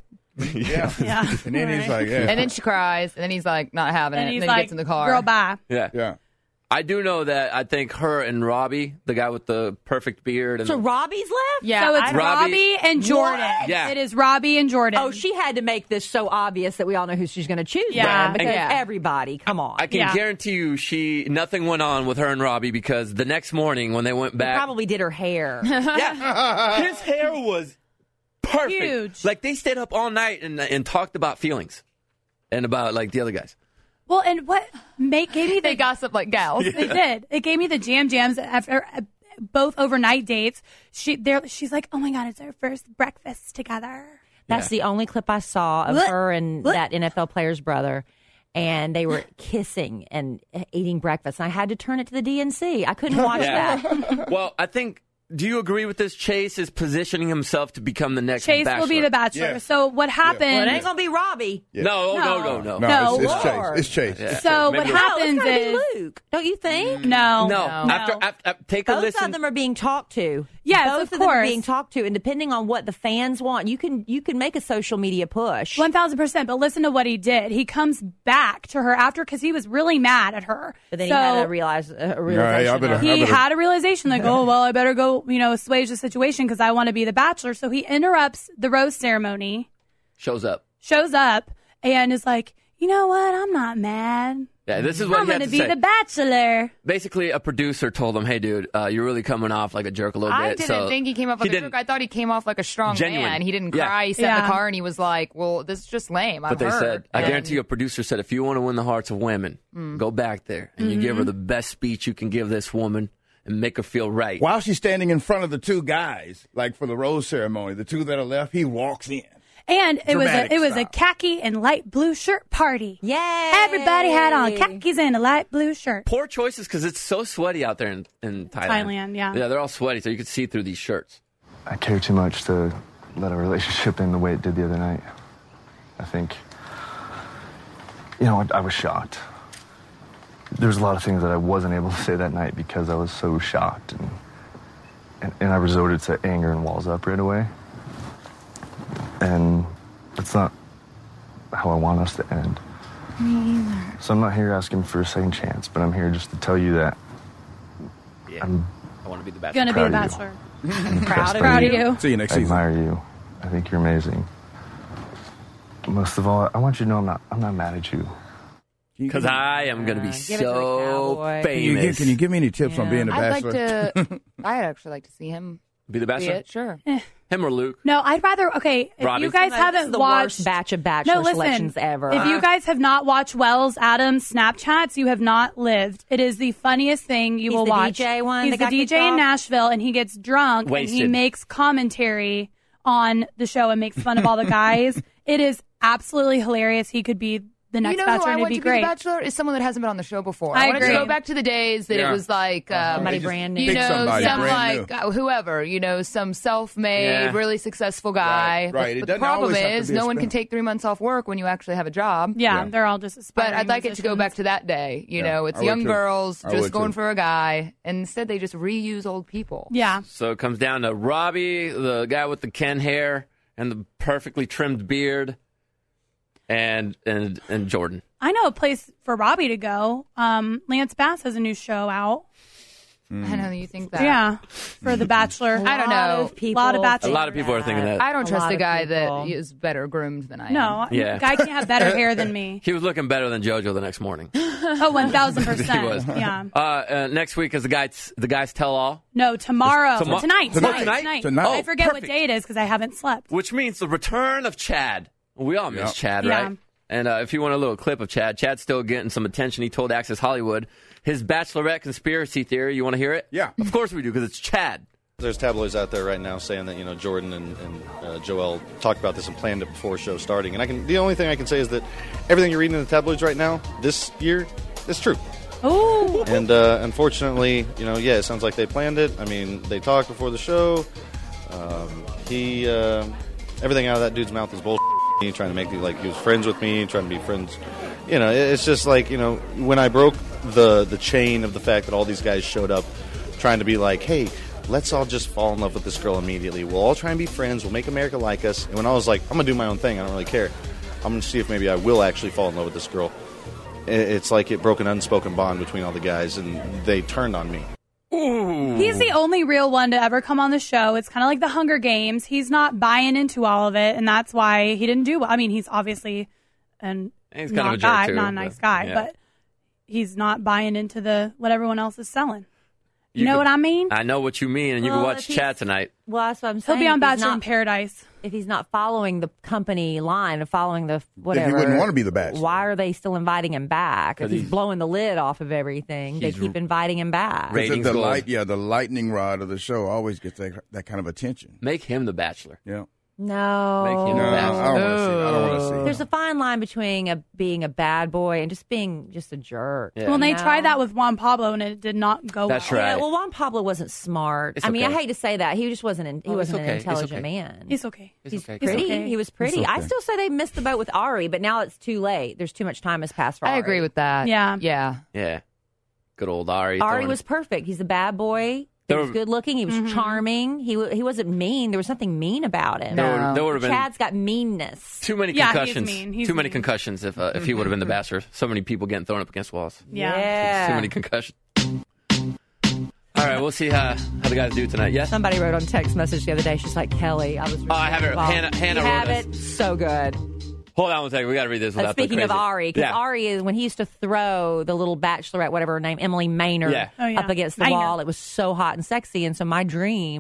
Speaker 2: yeah.
Speaker 5: Yeah.
Speaker 2: And then he's like, yeah.
Speaker 4: And then she cries, and then he's like not having
Speaker 5: And
Speaker 4: it,
Speaker 5: he's
Speaker 4: and then
Speaker 5: like,
Speaker 4: he gets in the car.
Speaker 5: girl, bye.
Speaker 3: Yeah.
Speaker 2: yeah.
Speaker 3: I do know that I think her and Robbie, the guy with the perfect beard, and
Speaker 6: So Robbie's left?
Speaker 4: Yeah,
Speaker 5: So it's
Speaker 4: I-
Speaker 3: Robbie-
Speaker 5: Robbie, and Jordan.
Speaker 3: What? Yeah.
Speaker 5: It is Robbie and Jordan.
Speaker 6: Oh, she had to make this so obvious that we all know who she's going to choose.
Speaker 5: Yeah.
Speaker 6: then, because
Speaker 4: Yeah.
Speaker 6: everybody, come on.
Speaker 3: I can
Speaker 5: Yeah.
Speaker 3: guarantee you, she nothing went on with her and Robbie because the next morning when they went
Speaker 6: They
Speaker 3: back,
Speaker 6: probably did her hair.
Speaker 3: yeah, his hair was perfect.
Speaker 5: Huge.
Speaker 3: Like they stayed up all night and and talked about feelings and about like the other guys.
Speaker 5: Well, and what make gave me the
Speaker 4: They gossip like gals.
Speaker 5: They did. It gave me the jam jams after uh, both overnight dates. She there. She's like, oh my god, it's our first breakfast together.
Speaker 6: That's the only clip I saw of
Speaker 5: What?
Speaker 6: her and
Speaker 5: What?
Speaker 6: that N F L player's brother. And they were kissing and eating breakfast. I had to turn it to the D N C. I couldn't watch that.
Speaker 3: Well, I think. Do you agree with this? Chase is positioning himself to become the next
Speaker 5: Chase
Speaker 3: Bachelor.
Speaker 5: will be the bachelor.
Speaker 2: Yeah.
Speaker 5: So what happened?
Speaker 6: Well, it ain't going to be Robbie.
Speaker 3: No,
Speaker 5: No.
Speaker 3: no, no, no,
Speaker 2: No,
Speaker 5: No,
Speaker 2: it's, it's
Speaker 6: Lord.
Speaker 2: Chase. It's Chase.
Speaker 3: Yeah.
Speaker 5: So
Speaker 3: Maybe
Speaker 5: what
Speaker 3: it was-
Speaker 6: No,
Speaker 5: happens
Speaker 6: it's gotta
Speaker 5: is
Speaker 6: be Luke. Don't you think?
Speaker 5: no,
Speaker 3: No.
Speaker 5: no.
Speaker 3: After, after, after take a
Speaker 6: Both
Speaker 3: listen.
Speaker 6: of them are being talked to.
Speaker 5: Yes,
Speaker 6: Both
Speaker 5: of
Speaker 6: of them are
Speaker 5: course.
Speaker 6: being talked to, and depending on what the fans want, you can you can make a social media push.
Speaker 5: One thousand percent. But listen to what he did. He comes back to her after because he was really mad at her.
Speaker 6: But then
Speaker 5: so
Speaker 6: he had a, realize, a realization.
Speaker 2: Yeah, I better-
Speaker 6: of-
Speaker 5: he
Speaker 2: I better-
Speaker 5: had a realization like, oh well, I better go, you know, assuage the situation because I want to be the bachelor. So he interrupts the rose ceremony,
Speaker 3: shows up.
Speaker 5: shows up, and is like, you know what? I'm not mad.
Speaker 3: Yeah, this is what
Speaker 5: I'm
Speaker 3: he had
Speaker 5: going to
Speaker 3: to
Speaker 5: be
Speaker 3: say.
Speaker 5: the bachelor.
Speaker 3: Basically, a producer told him, "Hey, dude, uh, you're really coming off like a jerk a little
Speaker 4: I
Speaker 3: bit."
Speaker 4: didn't
Speaker 3: so
Speaker 4: think he came off
Speaker 3: he
Speaker 4: like a
Speaker 3: didn't-
Speaker 4: jerk. I thought he came off like a strong
Speaker 3: Genuine.
Speaker 4: man. He didn't
Speaker 3: Yeah.
Speaker 4: cry. He sat in the
Speaker 5: Yeah.
Speaker 4: car and he was like, well, this is just lame.
Speaker 3: But
Speaker 4: I've
Speaker 3: they
Speaker 4: heard.
Speaker 3: said, I
Speaker 4: And-
Speaker 3: guarantee you, a producer said, if you want to win the hearts of women,
Speaker 4: Mm.
Speaker 3: go back there and you
Speaker 4: Mm-hmm.
Speaker 3: give her the best speech you can give this woman, and make her feel right.
Speaker 2: While she's standing in front of the two guys, like for the rose ceremony, the two that are left, he walks in.
Speaker 5: And it was
Speaker 2: Dramatic
Speaker 5: a it was
Speaker 2: style.
Speaker 5: a khaki and light blue shirt party.
Speaker 6: Yay!
Speaker 5: Everybody had on khakis and a light blue shirt.
Speaker 3: Poor choices because it's so sweaty out there in, in Thailand.
Speaker 5: Thailand, yeah.
Speaker 3: Yeah, they're all sweaty, so you could see through these shirts.
Speaker 10: I care too much to let a relationship end the way it did the other night. I think, you know, I, I was shocked. There's a lot of things that I wasn't able to say that night because I was so shocked. And, and, and I resorted to anger and walls up right away. And that's not how I want us to end.
Speaker 6: Me either.
Speaker 10: So I'm not here asking for a second chance, but I'm here just to tell you that
Speaker 3: Yeah.
Speaker 10: I'm
Speaker 3: I want to be the bachelor.
Speaker 5: Gonna be the
Speaker 10: Proud of
Speaker 5: bachelor.
Speaker 6: Proud of
Speaker 5: Proud of
Speaker 6: you.
Speaker 5: you.
Speaker 2: See you next
Speaker 10: I
Speaker 2: season.
Speaker 10: admire you. I think you're amazing. Most of all, I want you to know I'm not I'm not mad at you.
Speaker 3: Because I am going to be
Speaker 6: Uh, give it to the
Speaker 3: so
Speaker 6: cowboy.
Speaker 2: Can you,
Speaker 3: famous.
Speaker 2: give, can you give me any tips on
Speaker 6: Yeah.
Speaker 2: being a
Speaker 4: I'd like
Speaker 2: bachelor?
Speaker 4: to. I'd actually like to see him
Speaker 3: be the
Speaker 4: be
Speaker 3: bachelor?
Speaker 4: it. Sure.
Speaker 3: Him or Luke?
Speaker 5: No, I'd rather. Okay, if
Speaker 3: Robbie?
Speaker 5: you guys
Speaker 6: This is
Speaker 5: haven't
Speaker 6: the
Speaker 5: watched
Speaker 6: worst batch of bachelor
Speaker 5: no, listen,
Speaker 6: selections ever.
Speaker 5: If you guys have not watched Wells Adams Snapchats, you have not lived. It is the funniest thing you
Speaker 6: He's
Speaker 5: will
Speaker 6: the
Speaker 5: watch.
Speaker 6: D J one
Speaker 5: He's
Speaker 6: that
Speaker 5: the
Speaker 6: got
Speaker 5: D
Speaker 6: kicked
Speaker 5: J in
Speaker 6: off?
Speaker 5: Nashville, and he gets drunk and he
Speaker 3: Wasted.
Speaker 5: makes commentary on the show and makes fun of all the guys. It is absolutely hilarious. He could be the next
Speaker 4: you know who
Speaker 5: bachelor,
Speaker 4: I
Speaker 5: and
Speaker 4: want
Speaker 5: it'd
Speaker 4: to
Speaker 5: be
Speaker 4: be
Speaker 5: great.
Speaker 4: the bachelor is someone that hasn't been on the show before.
Speaker 5: I
Speaker 4: I, want to
Speaker 5: agree.
Speaker 4: go back to the days that
Speaker 2: Yeah.
Speaker 4: it was like um,
Speaker 6: Somebody
Speaker 2: They just
Speaker 6: brand new.
Speaker 4: you
Speaker 2: pick
Speaker 4: know,
Speaker 2: somebody
Speaker 4: some
Speaker 2: brand
Speaker 4: like
Speaker 2: new.
Speaker 4: uh, whoever, you know, some self-made,
Speaker 3: Yeah.
Speaker 4: really successful guy.
Speaker 2: Right, right. It
Speaker 4: But, but the
Speaker 2: doesn't
Speaker 4: problem
Speaker 2: always have to
Speaker 4: is,
Speaker 2: be a
Speaker 4: no one can
Speaker 2: spin.
Speaker 4: take three months off work when you actually have a job.
Speaker 5: Yeah,
Speaker 2: Yeah.
Speaker 5: they're all just
Speaker 4: But
Speaker 5: aspiring
Speaker 4: I'd like it to go
Speaker 5: musicians.
Speaker 4: back to that day. You
Speaker 2: Yeah,
Speaker 4: know, it's
Speaker 2: I would
Speaker 4: young
Speaker 2: too.
Speaker 4: girls
Speaker 2: I
Speaker 4: just
Speaker 2: would
Speaker 4: going
Speaker 2: too.
Speaker 4: for a guy, and instead they just reuse old people.
Speaker 5: Yeah.
Speaker 3: So it comes down to Robbie, the guy with the Ken hair and the perfectly trimmed beard, and and and Jordan.
Speaker 5: I know a place for Robbie to go. Um, Lance Bass has a new show out.
Speaker 4: I know you think that.
Speaker 5: Yeah, for The Bachelor.
Speaker 4: I don't
Speaker 6: A lot
Speaker 4: know.
Speaker 6: of people
Speaker 5: A lot of
Speaker 3: A
Speaker 5: bachelor-
Speaker 3: lot of people are thinking that.
Speaker 4: I don't
Speaker 6: A
Speaker 4: trust
Speaker 6: lot
Speaker 4: a
Speaker 6: of
Speaker 4: guy
Speaker 6: people.
Speaker 4: that is better groomed than I am.
Speaker 5: No,
Speaker 3: Yeah.
Speaker 5: guy can't have better hair than me.
Speaker 3: He was looking better than JoJo the next morning.
Speaker 5: Oh, one thousand
Speaker 3: He was.
Speaker 5: percent. Yeah.
Speaker 3: Uh, uh, next week is the guys the guys tell all,
Speaker 5: No, tomorrow.
Speaker 3: Tomo-
Speaker 5: tonight.
Speaker 3: Tonight?
Speaker 5: Tonight.
Speaker 3: Tonight?
Speaker 2: Tonight.
Speaker 5: I forget
Speaker 3: perfect.
Speaker 5: what day it is because I haven't slept.
Speaker 3: which means the return of Chad. We all miss
Speaker 2: Yep.
Speaker 3: Chad,
Speaker 5: Yeah.
Speaker 3: right? And uh, if you want a little clip of Chad, Chad's still getting some attention. He told Access Hollywood his Bachelorette conspiracy theory. You want to hear it?
Speaker 2: Yeah.
Speaker 3: Of course we do, because it's Chad.
Speaker 11: There's tabloids out there right now saying that, you know, Jordan and, and uh, Joel talked about this and planned it before show starting. And I can the only thing I can say is that everything you're reading in the tabloids right now, this year, is true.
Speaker 5: Ooh.
Speaker 11: And uh, unfortunately, you know, yeah, it sounds like they planned it. I mean, they talked before the show. Um, he, uh, everything out of that dude's mouth is bullshit. He trying to make me like he was friends with me, trying to be friends. You know, it's just like, you know, when I broke the the chain of the fact that all these guys showed up, trying to be like, hey, let's all just fall in love with this girl immediately. We'll all try and be friends. We'll make America like us. And when I was like, I'm gonna do my own thing. I don't really care. I'm gonna see if maybe I will actually fall in love with this girl. It's like it broke an unspoken bond between all the guys, and they turned on me.
Speaker 5: He's the only real one to ever come on the show. It's kind of like the Hunger Games. He's not buying into all of it, and that's why he didn't do well. I mean, he's obviously an
Speaker 3: He's kind
Speaker 5: not
Speaker 3: of a jerk,
Speaker 5: guy,
Speaker 3: too,
Speaker 5: not a
Speaker 3: but-
Speaker 5: nice guy,
Speaker 3: yeah.
Speaker 5: but he's not buying into the what everyone else is selling. You, know
Speaker 3: could-
Speaker 5: what I mean?
Speaker 3: I know what you mean, and you can
Speaker 6: Well,
Speaker 3: watch
Speaker 6: if he's-
Speaker 3: Chad tonight.
Speaker 6: Well, that's what I'm
Speaker 5: He'll
Speaker 6: saying.
Speaker 5: be on
Speaker 6: If he's
Speaker 5: Bachelor in
Speaker 6: not-
Speaker 5: Paradise.
Speaker 6: If he's not following the company line and following the whatever,
Speaker 2: wouldn't want to be the Bachelor.
Speaker 6: Why are they still inviting him back? If
Speaker 3: 'Cause
Speaker 6: he's,
Speaker 3: he's-
Speaker 6: blowing the lid off of everything, they
Speaker 3: He's
Speaker 6: keep inviting him back.
Speaker 3: Right. Ratings
Speaker 2: the
Speaker 3: gold.
Speaker 2: light, yeah, the lightning rod of the show always gets that, that kind of attention.
Speaker 3: Make him the Bachelor.
Speaker 2: Yeah.
Speaker 6: No,
Speaker 3: Make him
Speaker 2: No,
Speaker 3: the
Speaker 2: I
Speaker 3: Bachelor.
Speaker 2: don't want to see. I don't want to see.
Speaker 6: There's a fine line between a, being a bad boy and just being just a jerk.
Speaker 3: Yeah.
Speaker 5: Well, they
Speaker 6: No.
Speaker 5: tried that with Juan Pablo, and it did not go
Speaker 3: That's
Speaker 5: well.
Speaker 3: right.
Speaker 6: Yeah, well, Juan Pablo wasn't smart.
Speaker 3: It's
Speaker 6: I mean,
Speaker 3: okay.
Speaker 6: I hate to say that. He just wasn't. An, he
Speaker 3: Oh, it's
Speaker 6: wasn't
Speaker 3: okay.
Speaker 6: an
Speaker 3: It's
Speaker 6: intelligent
Speaker 3: okay.
Speaker 6: man.
Speaker 5: He's okay.
Speaker 3: It's
Speaker 6: He's
Speaker 3: okay.
Speaker 6: pretty.
Speaker 5: okay.
Speaker 6: He was pretty.
Speaker 2: It's
Speaker 6: I
Speaker 2: okay.
Speaker 6: still say they missed the boat with Ari, but now it's too late. There's too much time has passed for
Speaker 4: I
Speaker 6: Ari.
Speaker 4: agree with that.
Speaker 5: Yeah.
Speaker 4: Yeah.
Speaker 3: Yeah. Good old Ari.
Speaker 6: Ari
Speaker 3: throwing-
Speaker 6: was perfect. He's a bad boy. He
Speaker 3: There
Speaker 6: was
Speaker 3: were-
Speaker 6: good looking. He was
Speaker 5: Mm-hmm.
Speaker 6: charming. He wa- he wasn't mean. There was nothing mean about him.
Speaker 3: There would,
Speaker 4: No.
Speaker 3: there would have been
Speaker 6: Chad's got meanness.
Speaker 3: too many
Speaker 5: Yeah, he's
Speaker 3: concussions.
Speaker 5: mean. He's
Speaker 3: too many
Speaker 5: mean.
Speaker 3: concussions if uh, if he would have been the Bachelor. So many people getting thrown up against walls.
Speaker 5: Yeah.
Speaker 3: Too many concussions. All right, we'll see how, how the guys do tonight. Yes?
Speaker 6: Somebody wrote on text message the other day. She's like, Kelly, I was. Really
Speaker 3: Oh, I have it.
Speaker 6: involved."
Speaker 3: Hannah- Hannah
Speaker 6: you
Speaker 3: wrote
Speaker 6: have
Speaker 3: us.
Speaker 6: it. So good.
Speaker 3: Hold on one second. We got to read this
Speaker 6: Uh,
Speaker 3: without the
Speaker 6: speaking of
Speaker 3: crazy-
Speaker 6: Ari, because
Speaker 3: Yeah.
Speaker 6: Ari is when he used to throw the little bachelorette, whatever her name, Emily Maynard,
Speaker 3: Yeah.
Speaker 5: Oh, yeah.
Speaker 6: up against the
Speaker 5: Maynard.
Speaker 6: wall. It was so hot and sexy, and so my dream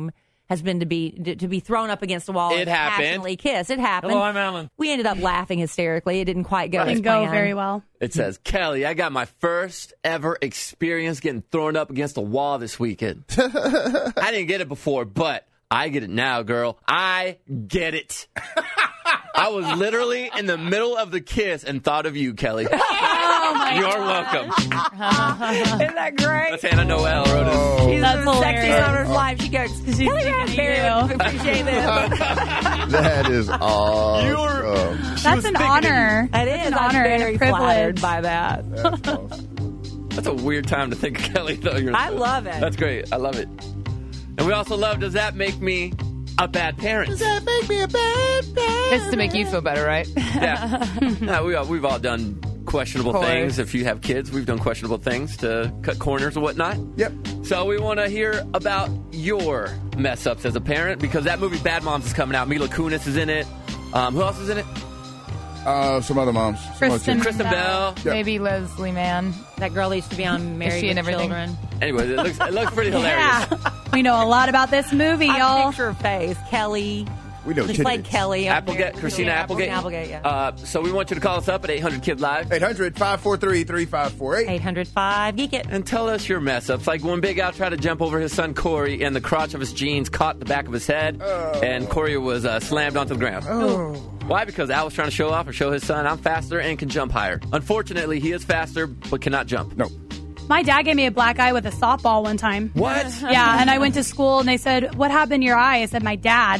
Speaker 6: has been to be to be thrown up against the wall.
Speaker 3: It
Speaker 6: and
Speaker 3: happened.
Speaker 6: Passionately kiss. It happened.
Speaker 3: Hello, I'm Alan.
Speaker 6: We ended up laughing hysterically. It didn't quite go.
Speaker 5: Didn't
Speaker 6: as
Speaker 5: go
Speaker 6: planned.
Speaker 5: very well.
Speaker 3: It says, Kelly, I got my first ever experience getting thrown up against a wall this weekend. I didn't get it before, but I get it now, girl. I get it. I was literally in the middle of the kiss and thought of you, Kelly.
Speaker 5: Oh my
Speaker 3: You're
Speaker 5: God.
Speaker 3: welcome.
Speaker 6: Isn't that great?
Speaker 3: That's Hannah Noel wrote us.
Speaker 6: She's
Speaker 5: That's
Speaker 6: the sexiest
Speaker 5: hilarious.
Speaker 6: on her life. She goes,
Speaker 5: She's
Speaker 6: Kelly
Speaker 5: thinking of
Speaker 6: Raspberry
Speaker 5: you.
Speaker 6: would appreciate this.
Speaker 2: That is awesome.
Speaker 3: You're-
Speaker 5: That's an honor.
Speaker 6: That
Speaker 5: That's
Speaker 6: is
Speaker 5: an
Speaker 6: I'm
Speaker 5: honor and
Speaker 6: very
Speaker 5: a privilege.
Speaker 6: flattered by that.
Speaker 2: That's awesome.
Speaker 3: That's a weird time to think of Kelly, though. You're,
Speaker 6: I love it.
Speaker 3: That's great. I love it. And we also love, does that make me a bad parent?
Speaker 2: Does that make me a bad parent?
Speaker 4: It's to make you feel better, right?
Speaker 3: Yeah. No, we all, we've all done questionable
Speaker 4: Of course.
Speaker 3: things. If you have kids, we've done questionable things to cut corners and whatnot.
Speaker 2: Yep.
Speaker 3: So we want to hear about your mess ups as a parent, because that movie Bad Moms is coming out. Mila Kunis is in it. Um, who else is in it?
Speaker 2: Uh, some other moms. Some other
Speaker 5: Kristen,
Speaker 2: chicks.
Speaker 3: Kristen Bell.
Speaker 2: Yep.
Speaker 4: Maybe Leslie Mann.
Speaker 6: That girl used to be on Married
Speaker 4: she
Speaker 6: with
Speaker 4: and everything?
Speaker 6: Children.
Speaker 3: Anyway, it looks it looks pretty hilarious.
Speaker 5: Yeah. We know a lot about this movie,
Speaker 6: I
Speaker 5: y'all.
Speaker 6: picture her face. Kelly.
Speaker 2: We know
Speaker 6: She's like
Speaker 2: tidbits.
Speaker 6: Kelly. on
Speaker 3: Applegate,
Speaker 6: Married with
Speaker 3: Christina
Speaker 6: Children.
Speaker 3: Applegate.
Speaker 6: Applegate, yeah.
Speaker 3: Uh, so we want you to call us up at eight hundred Kid Live
Speaker 2: eight hundred, five four three, three five four eight.
Speaker 6: eight hundred five Geek It.
Speaker 3: and tell us your mess ups. Like when Big Al tried to jump over his son Corey, and the crotch of his jeans caught the back of his head, and Corey was uh, slammed onto the ground.
Speaker 2: Oh.
Speaker 3: Why? Because Al was trying to show off or show his son, I'm faster and can jump higher. Unfortunately, he is faster but cannot jump.
Speaker 2: No.
Speaker 5: My dad gave me a black eye with a softball one time.
Speaker 3: What?
Speaker 5: Yeah, and I went to school and they said, "What happened to your eye?" I said, "My dad."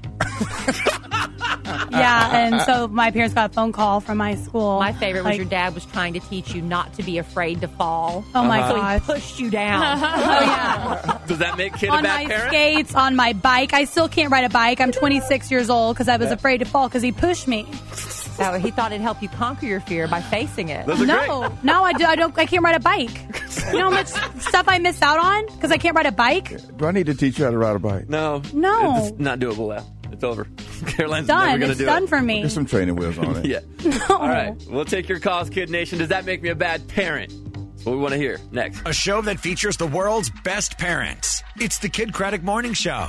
Speaker 5: Yeah, and so my parents got a phone call from my school.
Speaker 6: My favorite was
Speaker 5: Like,
Speaker 6: your dad was trying to teach you not to be afraid to fall.
Speaker 5: Oh my
Speaker 6: So he
Speaker 5: God.
Speaker 6: pushed you down.
Speaker 5: Oh yeah.
Speaker 3: Does that make kid a
Speaker 5: On
Speaker 3: bad
Speaker 5: my
Speaker 3: parent?
Speaker 5: skates, on my bike. I still can't ride a bike. I'm twenty-six years old because I was afraid to fall because he pushed me.
Speaker 6: So he thought it'd help you conquer your fear by facing it.
Speaker 3: Those are
Speaker 5: No,
Speaker 3: great.
Speaker 5: no, I do. I don't. I can't ride a bike. You know how much stuff I missed out on because I can't ride a bike.
Speaker 2: Do I need to teach you how to ride a bike?
Speaker 3: No.
Speaker 5: No.
Speaker 3: It's not doable, Al. It's over. Caroline's
Speaker 5: Done.
Speaker 3: never going to
Speaker 5: It's
Speaker 3: do
Speaker 5: done
Speaker 3: it.
Speaker 5: for me.
Speaker 2: Get some training wheels on it.
Speaker 3: Yeah.
Speaker 5: No.
Speaker 3: All right. We'll take your calls, Kid Nation. Does that make me a bad parent? That's what we want to hear. Next.
Speaker 1: A show that features the world's best parents. It's the Kid Craddock Morning Show.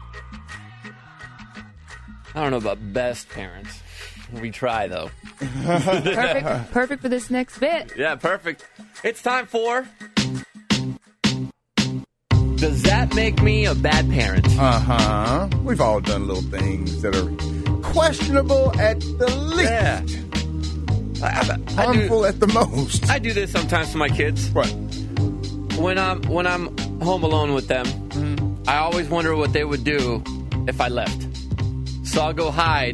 Speaker 3: I don't know about best parents. We try, though.
Speaker 4: Perfect, perfect for this next bit.
Speaker 3: Yeah, perfect. It's time for... Does that make me a bad parent?
Speaker 2: Uh-huh. We've all done little things that are questionable at the least.
Speaker 3: Yeah. I, I, I,
Speaker 2: Harmful
Speaker 3: do,
Speaker 2: at the most.
Speaker 3: I do this sometimes to my kids.
Speaker 2: What?
Speaker 3: When I'm when I'm home alone with them, I always wonder what they would do if I left. So I'll go hide,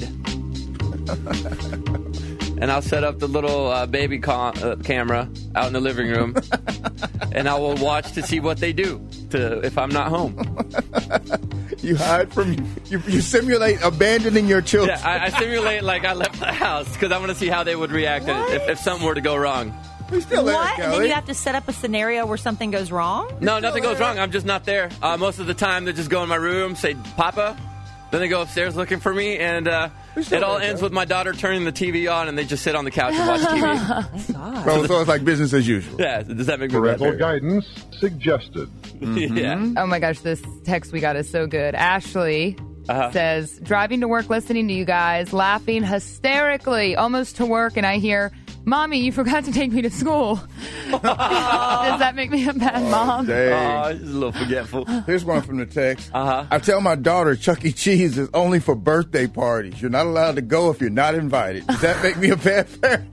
Speaker 3: and I'll set up the little uh, baby ca- uh, camera out in the living room, and I will watch to see what they do to if I'm not home.
Speaker 2: You hide from you. You simulate abandoning your children.
Speaker 3: Yeah, I, I simulate like I left the house because I want to see how they would react if, if something were to go wrong.
Speaker 2: We still there,
Speaker 6: What? And then
Speaker 2: Kelly.
Speaker 6: you have to set up a scenario where something goes wrong?
Speaker 3: No, nothing goes wrong. I'm just not there. Uh, most of the time, they just go in my room, say, Papa. Then they go upstairs looking for me, and uh, it all ends with my daughter turning the T V on, and they just sit on the couch and watch T V.
Speaker 2: Well, so it's like business as usual.
Speaker 3: Yeah, does that make me
Speaker 12: Parental
Speaker 3: bad?
Speaker 12: guidance suggested.
Speaker 3: Yeah.
Speaker 4: Oh my gosh, this text we got is so good. Ashley
Speaker 3: Uh-huh.
Speaker 4: says, driving to work, listening to you guys, laughing hysterically, almost to work, and I hear, Mommy, you forgot to take me to school. Does that make me a bad mom?
Speaker 2: Dang.
Speaker 3: Oh, he's a little forgetful.
Speaker 2: Here's one from the text.
Speaker 3: Uh-huh.
Speaker 2: I tell my daughter Chuck E. Cheese is only for birthday parties. You're not allowed to go if you're not invited. Does that make me a bad parent?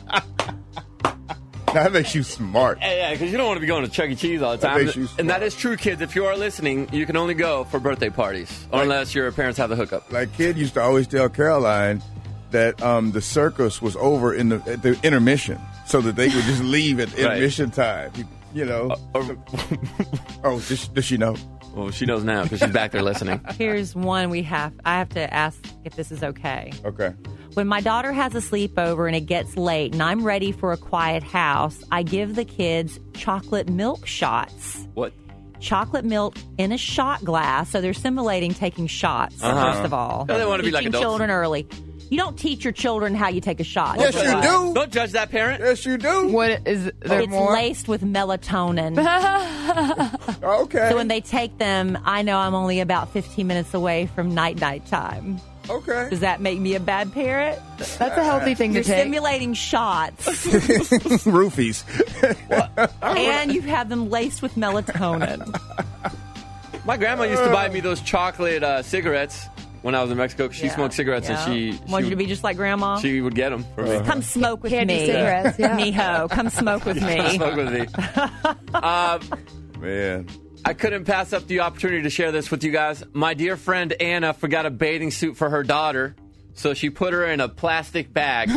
Speaker 2: That makes you smart.
Speaker 3: Yeah, yeah, because you don't want to be going to Chuck E. Cheese all the
Speaker 2: That
Speaker 3: time.
Speaker 2: makes you smart.
Speaker 3: And that is true, kids. If you are listening, you can only go for birthday parties, or unless your parents have the hookup.
Speaker 2: Like kid used to always tell Caroline that um, the circus was over in the at the intermission, so that they would just leave at
Speaker 3: Right.
Speaker 2: intermission time. You, you know.
Speaker 3: Or,
Speaker 2: Oh, does, does she know?
Speaker 3: well, she knows now because she's back there listening.
Speaker 6: Here's one we have. I have to ask if this is okay.
Speaker 2: Okay.
Speaker 6: When my daughter has a sleepover and it gets late and I'm ready for a quiet house, I give the kids chocolate milk shots.
Speaker 3: What?
Speaker 6: Chocolate milk in a shot glass. So they're simulating taking shots,
Speaker 3: Uh-huh.
Speaker 6: first of all.
Speaker 3: Yeah, they wanna be like
Speaker 6: Teaching
Speaker 3: adults.
Speaker 6: children early. You don't teach your children how you take a shot.
Speaker 2: Yes, you do.
Speaker 3: Don't judge that parent.
Speaker 2: Yes, you do.
Speaker 4: What is there
Speaker 6: It's
Speaker 4: more?
Speaker 6: laced with melatonin.
Speaker 2: Okay.
Speaker 6: So when they take them, I know I'm only about fifteen minutes away from night-night time.
Speaker 2: Okay.
Speaker 6: Does that make me a bad parent?
Speaker 4: That's a healthy thing
Speaker 6: You're
Speaker 4: to take.
Speaker 6: simulating shots,
Speaker 2: Roofies.
Speaker 6: and you have them laced with melatonin.
Speaker 3: My grandma used to buy me those chocolate uh, cigarettes when I was in Mexico because she
Speaker 6: Yeah,
Speaker 3: smoked cigarettes
Speaker 6: yeah.
Speaker 3: and she, she
Speaker 6: Want you to be just like Grandma?
Speaker 3: she would get them for me.
Speaker 6: Come smoke with
Speaker 4: Candy
Speaker 6: me.
Speaker 4: cigarettes, yeah.
Speaker 6: Mijo, come smoke with me.
Speaker 3: Smoke with me. um,
Speaker 2: Man.
Speaker 3: I couldn't pass up the opportunity to share this with you guys. My dear friend Anna forgot a bathing suit for her daughter, so she put her in a plastic bag.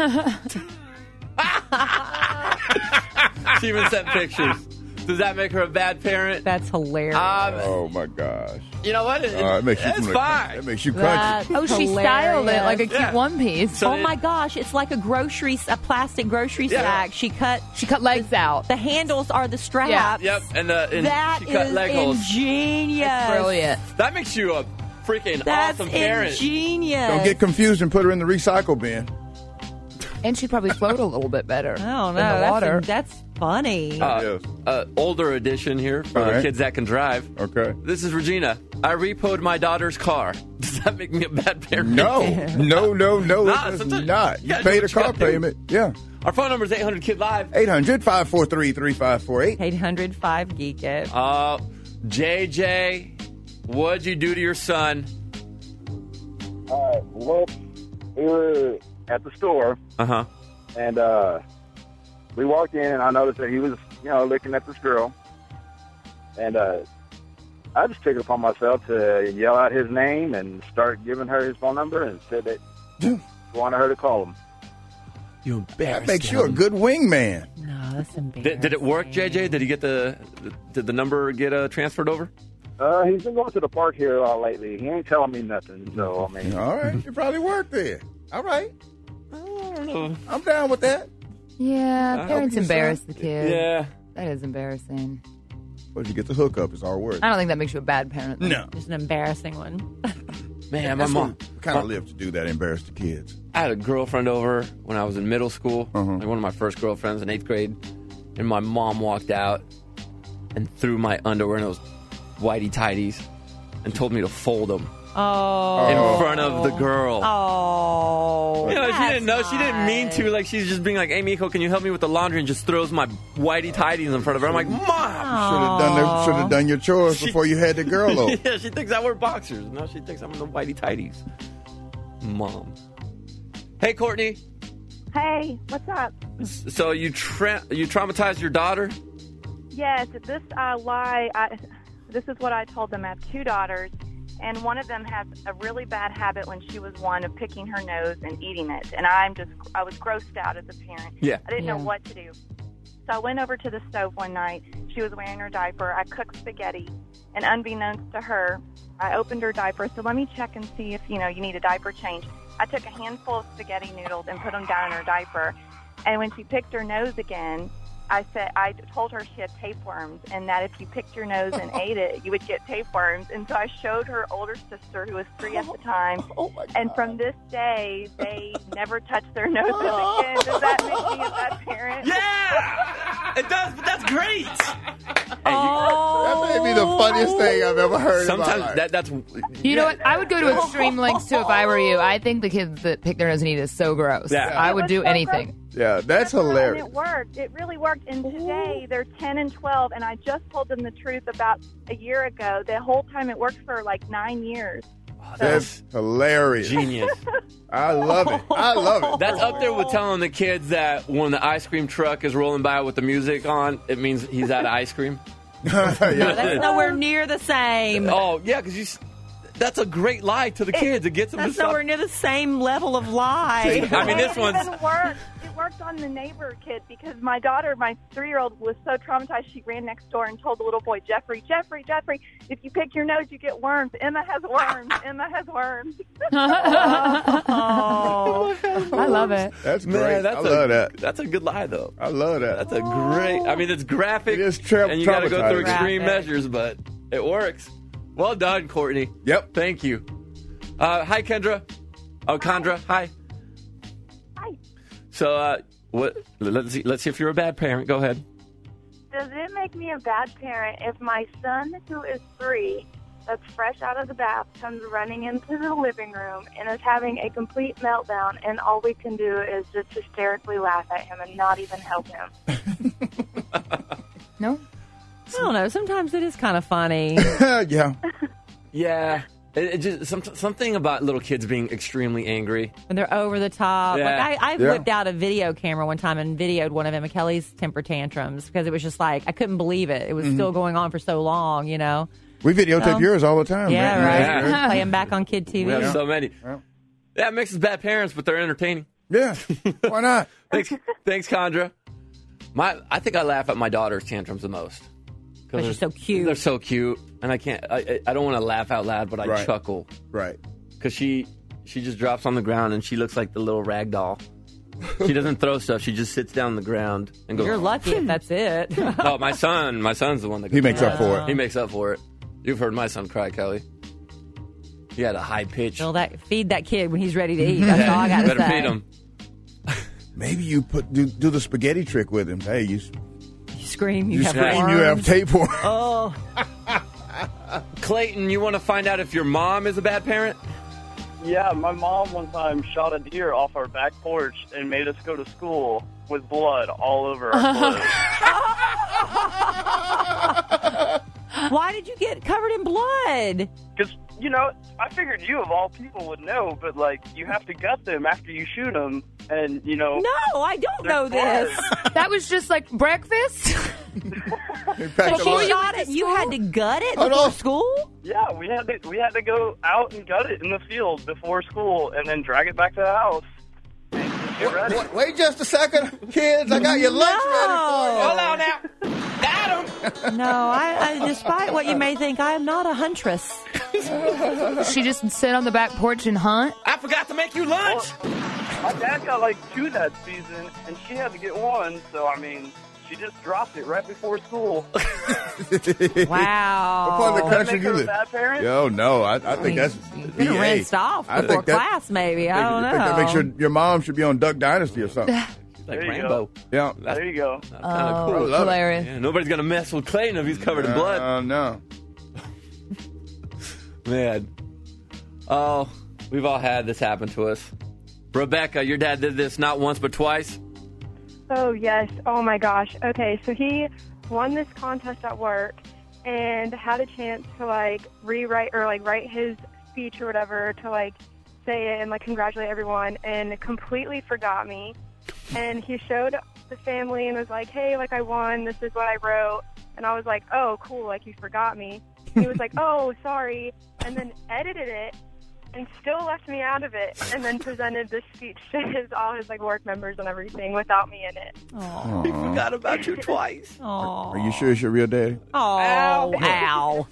Speaker 3: She even sent pictures. Does that make her a bad parent?
Speaker 6: That's hilarious.
Speaker 3: Um,
Speaker 2: Oh my gosh.
Speaker 3: you know what? It,
Speaker 2: Uh, it makes you
Speaker 3: it's
Speaker 2: feel
Speaker 3: fine.
Speaker 2: like, it makes you crunchy.
Speaker 6: That's
Speaker 4: Oh, she styled it like a cute
Speaker 3: Yeah.
Speaker 4: one piece.
Speaker 3: So
Speaker 6: oh
Speaker 3: it-
Speaker 6: my gosh, it's like a grocery, a plastic grocery
Speaker 3: Yeah.
Speaker 6: sack. She cut.
Speaker 4: She cut legs out.
Speaker 6: The handles are the straps.
Speaker 4: Yeah.
Speaker 3: Yep, and, uh, and
Speaker 6: That
Speaker 3: she cut
Speaker 6: is
Speaker 3: leg holes.
Speaker 6: ingenious.
Speaker 4: That's brilliant.
Speaker 3: That makes you a freaking
Speaker 6: That's
Speaker 3: awesome parent.
Speaker 6: ingenious.
Speaker 2: Don't get confused and put her in the recycle bin.
Speaker 4: And she'd probably float a little bit better
Speaker 6: I don't know.
Speaker 4: in the
Speaker 6: That's,
Speaker 4: water.
Speaker 6: that's funny.
Speaker 3: Uh,
Speaker 2: Yes.
Speaker 3: uh, older edition here for
Speaker 2: Okay.
Speaker 3: kids that can drive.
Speaker 2: Okay.
Speaker 3: This is Regina. I repoed my daughter's car. Does that make me a bad parent?
Speaker 2: No, no, no, no,
Speaker 3: Nah,
Speaker 2: it does
Speaker 3: sometimes-
Speaker 2: not.
Speaker 3: you
Speaker 2: You
Speaker 3: gotta do
Speaker 2: paid
Speaker 3: what
Speaker 2: a
Speaker 3: you
Speaker 2: car
Speaker 3: gotta do.
Speaker 2: payment. Yeah.
Speaker 3: Our phone number is eight hundred kid live.
Speaker 2: eight hundred, five four three, three five four eight.
Speaker 6: eight hundred five geek it.
Speaker 3: Uh, J J, what'd you do to your son?
Speaker 12: Uh, well, we were at the store,
Speaker 3: Uh huh.
Speaker 12: and uh, we walked in, and I noticed that he was, you know, looking at this girl. And uh, I just took it upon myself to yell out his name and start giving her his phone number and said that I wanted her to call him.
Speaker 3: You embarrassed
Speaker 2: That makes you a good wingman.
Speaker 6: No, that's embarrassing.
Speaker 3: Did, did it work, J J? Did he get the did the number get uh, transferred over?
Speaker 12: Uh, he's been going to the park here a lot lately. He ain't telling me nothing, so, I mean...
Speaker 2: All right. You probably worked there. All right.
Speaker 3: I don't know.
Speaker 2: I'm down with that.
Speaker 4: Yeah,
Speaker 3: I
Speaker 4: parents
Speaker 2: hope you
Speaker 4: embarrass
Speaker 2: saw-
Speaker 4: the kid.
Speaker 3: Yeah.
Speaker 4: That is embarrassing.
Speaker 2: But you get the hookup. It's our word.
Speaker 4: I don't think that makes you a bad parent. though.
Speaker 2: No.
Speaker 6: Just an embarrassing one.
Speaker 3: Man, my
Speaker 2: That's
Speaker 3: mom.
Speaker 2: kind of live to do that, embarrass the kids.
Speaker 3: I had a girlfriend over when I was in middle school,
Speaker 2: Uh-huh.
Speaker 3: like one of my first girlfriends in eighth grade, and my mom walked out and threw my underwear in those whitey tighties and told me to fold them
Speaker 6: Oh.
Speaker 3: in front of the girl.
Speaker 6: Oh.
Speaker 3: You know, she
Speaker 6: that's
Speaker 3: didn't know. She didn't mean to. Like, she's just being like, "Hey, Miko, can you help me with the laundry?" And just throws my whitey tighties in front of her. I'm like, "Mom!"
Speaker 2: Should have done the, should have done your chores before you had the girl over.
Speaker 3: Yeah, she thinks I wear boxers. No, she thinks I'm in the whitey tighties. Mom. Hey, Courtney.
Speaker 13: Hey, what's up?
Speaker 3: So you tra- you traumatized your daughter?
Speaker 13: Yes, this uh, lie, I, this is what I told them. I have two daughters, and one of them has a really bad habit when she was one of picking her nose and eating it. And I'm just, I was grossed out as a parent.
Speaker 3: Yeah.
Speaker 13: I didn't
Speaker 4: Yeah.
Speaker 13: know what to do. So I went over to the stove one night. She was wearing her diaper. I cooked spaghetti, and unbeknownst to her, I opened her diaper. So let me check and see if, you know, you need a diaper change. I took a handful of spaghetti noodles and put them down in her diaper. And when she picked her nose again, I said I told her she had tapeworms, and that if you picked your nose and ate it, you would get tapeworms. And so I showed her older sister, who was three at the time.
Speaker 2: Oh my God.
Speaker 13: And from this day, they never touched their noses again. Does that make me a bad parent?
Speaker 3: Yeah, it does. But that's great.
Speaker 6: Oh.
Speaker 2: That may be the funniest thing I've ever heard.
Speaker 3: Sometimes
Speaker 2: in my life.
Speaker 3: that that's.
Speaker 4: You know what? I would go to extreme lengths too if I were you. I think the kids that pick their nose and eat is so gross.
Speaker 3: Yeah.
Speaker 4: I
Speaker 13: It
Speaker 4: would
Speaker 13: was
Speaker 4: do
Speaker 13: so
Speaker 4: anything.
Speaker 2: Yeah, that's
Speaker 13: And
Speaker 2: hilarious.
Speaker 13: it worked. It really worked. And today they're ten and twelve, and I just told them the truth about a year ago. The whole time it worked for like nine years.
Speaker 2: That's hilarious.
Speaker 3: Genius.
Speaker 2: I love it. I love it.
Speaker 3: That's up there with telling the kids that when the ice cream truck is rolling by with the music on, it means he's out of ice cream.
Speaker 2: Yeah.
Speaker 6: That's nowhere near the same.
Speaker 3: Oh yeah, because you. s- That's a great lie to the kids. It gets them
Speaker 6: That's
Speaker 3: to stop.
Speaker 6: nowhere near the same level of lie.
Speaker 3: I mean, this
Speaker 13: it
Speaker 3: one's.
Speaker 13: even worked. It worked on the neighbor kid because my daughter, my three-year-old, was so traumatized she ran next door and told the little boy, Jeffrey, Jeffrey, Jeffrey, if you pick your nose, you get worms. Emma has worms. Emma has worms.
Speaker 6: Oh.
Speaker 4: I love it.
Speaker 2: That's great.
Speaker 3: Man, that's
Speaker 2: I
Speaker 3: a,
Speaker 2: love that.
Speaker 3: That's a good lie, though.
Speaker 2: I love that.
Speaker 3: That's a great. I mean, it's graphic.
Speaker 2: It is tra-
Speaker 3: and you got to go through
Speaker 2: traumatizing.
Speaker 3: extreme
Speaker 6: Graphic.
Speaker 3: measures, but it works. Well done, Courtney.
Speaker 2: Yep.
Speaker 3: Thank you. Uh, hi, Kendra. Oh, Kendra. Hi. So, uh, what? Let's see. Let's see if you're a bad parent. Go ahead.
Speaker 13: Does it make me a bad parent if my son, who is three, that's fresh out of the bath, comes running into the living room and is having a complete meltdown, and all we can do is just hysterically laugh at him and not even help him?
Speaker 4: No?
Speaker 6: I don't know. Sometimes it is kind of funny.
Speaker 2: yeah.
Speaker 3: Yeah. It, it just some, something about little kids being extremely angry.
Speaker 6: When they're over the top.
Speaker 3: Yeah.
Speaker 6: Like I, I
Speaker 3: Yeah.
Speaker 6: whipped out a video camera one time and videoed one of Emma Kelly's temper tantrums because it was just like, I couldn't believe it. It was
Speaker 2: Mhm.
Speaker 6: still going on for so long, you know?
Speaker 2: We videotape
Speaker 6: So-
Speaker 2: yours all the time.
Speaker 6: Yeah,
Speaker 2: man.
Speaker 6: right.
Speaker 3: Yeah.
Speaker 6: Play them back on Kid T V.
Speaker 3: We have so many. Yeah, it makes us bad parents, but they're entertaining.
Speaker 2: Yeah. Why not?
Speaker 3: thanks, thanks, Condra. My, I think I laugh at my daughter's tantrums the most.
Speaker 6: But she's so cute.
Speaker 3: They're so cute, and I can't. I, I I don't want to laugh out loud, but I
Speaker 2: Right.
Speaker 3: chuckle.
Speaker 2: Right.
Speaker 3: Because she she just drops on the ground and she looks like the little rag doll. She doesn't throw stuff. She just sits down on the ground and goes.
Speaker 6: You're lucky if that's it.
Speaker 3: No, my son. My son's the one that goes,
Speaker 2: He makes up for it.
Speaker 3: He makes up for it. You've heard my son cry, Kelly. He had a high pitch.
Speaker 6: Well, that, feed that kid when he's ready to eat. That's all I got to say.
Speaker 3: Better feed him.
Speaker 2: Maybe you put do, do the spaghetti trick with him. Hey, you
Speaker 6: You scream. You,
Speaker 2: you
Speaker 6: have
Speaker 2: scream,
Speaker 6: worms.
Speaker 2: you have tapeworm.
Speaker 6: Oh.
Speaker 3: Clayton, you want to find out if your mom is a bad parent?
Speaker 14: Yeah, my mom one time shot a deer off our back porch and made us go to school with blood all over our clothes.
Speaker 6: Why did you get covered in blood?
Speaker 14: Because, you know, I figured you of all people would know, but, like, you have to gut them after you shoot them, and, you know...
Speaker 6: No, I don't
Speaker 14: know
Speaker 4: this. That was just like breakfast?
Speaker 6: But she shot it. You had to gut it before school?
Speaker 14: Yeah, we had to we had to go out and gut it in the field before school, and then drag it back to the house. And get ready.
Speaker 2: Wait, wait just a second, kids. I got your lunch ready for you.
Speaker 3: Hold on now. Got him.
Speaker 6: No, I, I, despite what you may think, I am not a huntress.
Speaker 4: She just sit on the back porch and hunt?
Speaker 3: I forgot to make you lunch.
Speaker 14: My dad got like two that season, and she had to get one, so, I mean... She just dropped it right before school.
Speaker 6: Wow.
Speaker 2: What part of the
Speaker 14: Does that
Speaker 2: country
Speaker 14: make
Speaker 2: you
Speaker 14: her a
Speaker 2: live?
Speaker 14: bad parent?
Speaker 2: Yo, no, I, I think that's
Speaker 6: Could
Speaker 2: B
Speaker 6: have
Speaker 2: A.
Speaker 6: rinsed off
Speaker 2: I
Speaker 6: before
Speaker 2: think that-
Speaker 6: class, maybe. I don't
Speaker 2: I think that
Speaker 6: know.
Speaker 2: makes your, your mom should be on Duck Dynasty or something.
Speaker 3: Like
Speaker 14: There you
Speaker 3: Rainbow.
Speaker 2: Yeah.
Speaker 14: There you go.
Speaker 3: That's kind of
Speaker 4: Oh,
Speaker 3: cool.
Speaker 4: hilarious.
Speaker 3: Yeah, nobody's going to mess with Clayton if he's covered in blood.
Speaker 2: Oh, no.
Speaker 3: Man. Oh, we've all had this happen to us. Rebecca, your dad did this not once but twice.
Speaker 13: Oh, yes. Oh, my gosh. Okay, so he won this contest at work and had a chance to, like, rewrite or, like, write his speech or whatever to, like, say it and, like, congratulate everyone, and completely forgot me. And he showed the family and was like, hey, like, I won. This is what I wrote. And I was like, oh, cool, like, you forgot me. He was like, oh, sorry, and then edited it and still left me out of it, and then presented this speech to his all his like work members and everything without me in it.
Speaker 6: Oh,
Speaker 3: He forgot about you twice.
Speaker 6: oh.
Speaker 2: Are you sure it's your real daddy?
Speaker 6: Oh, ow.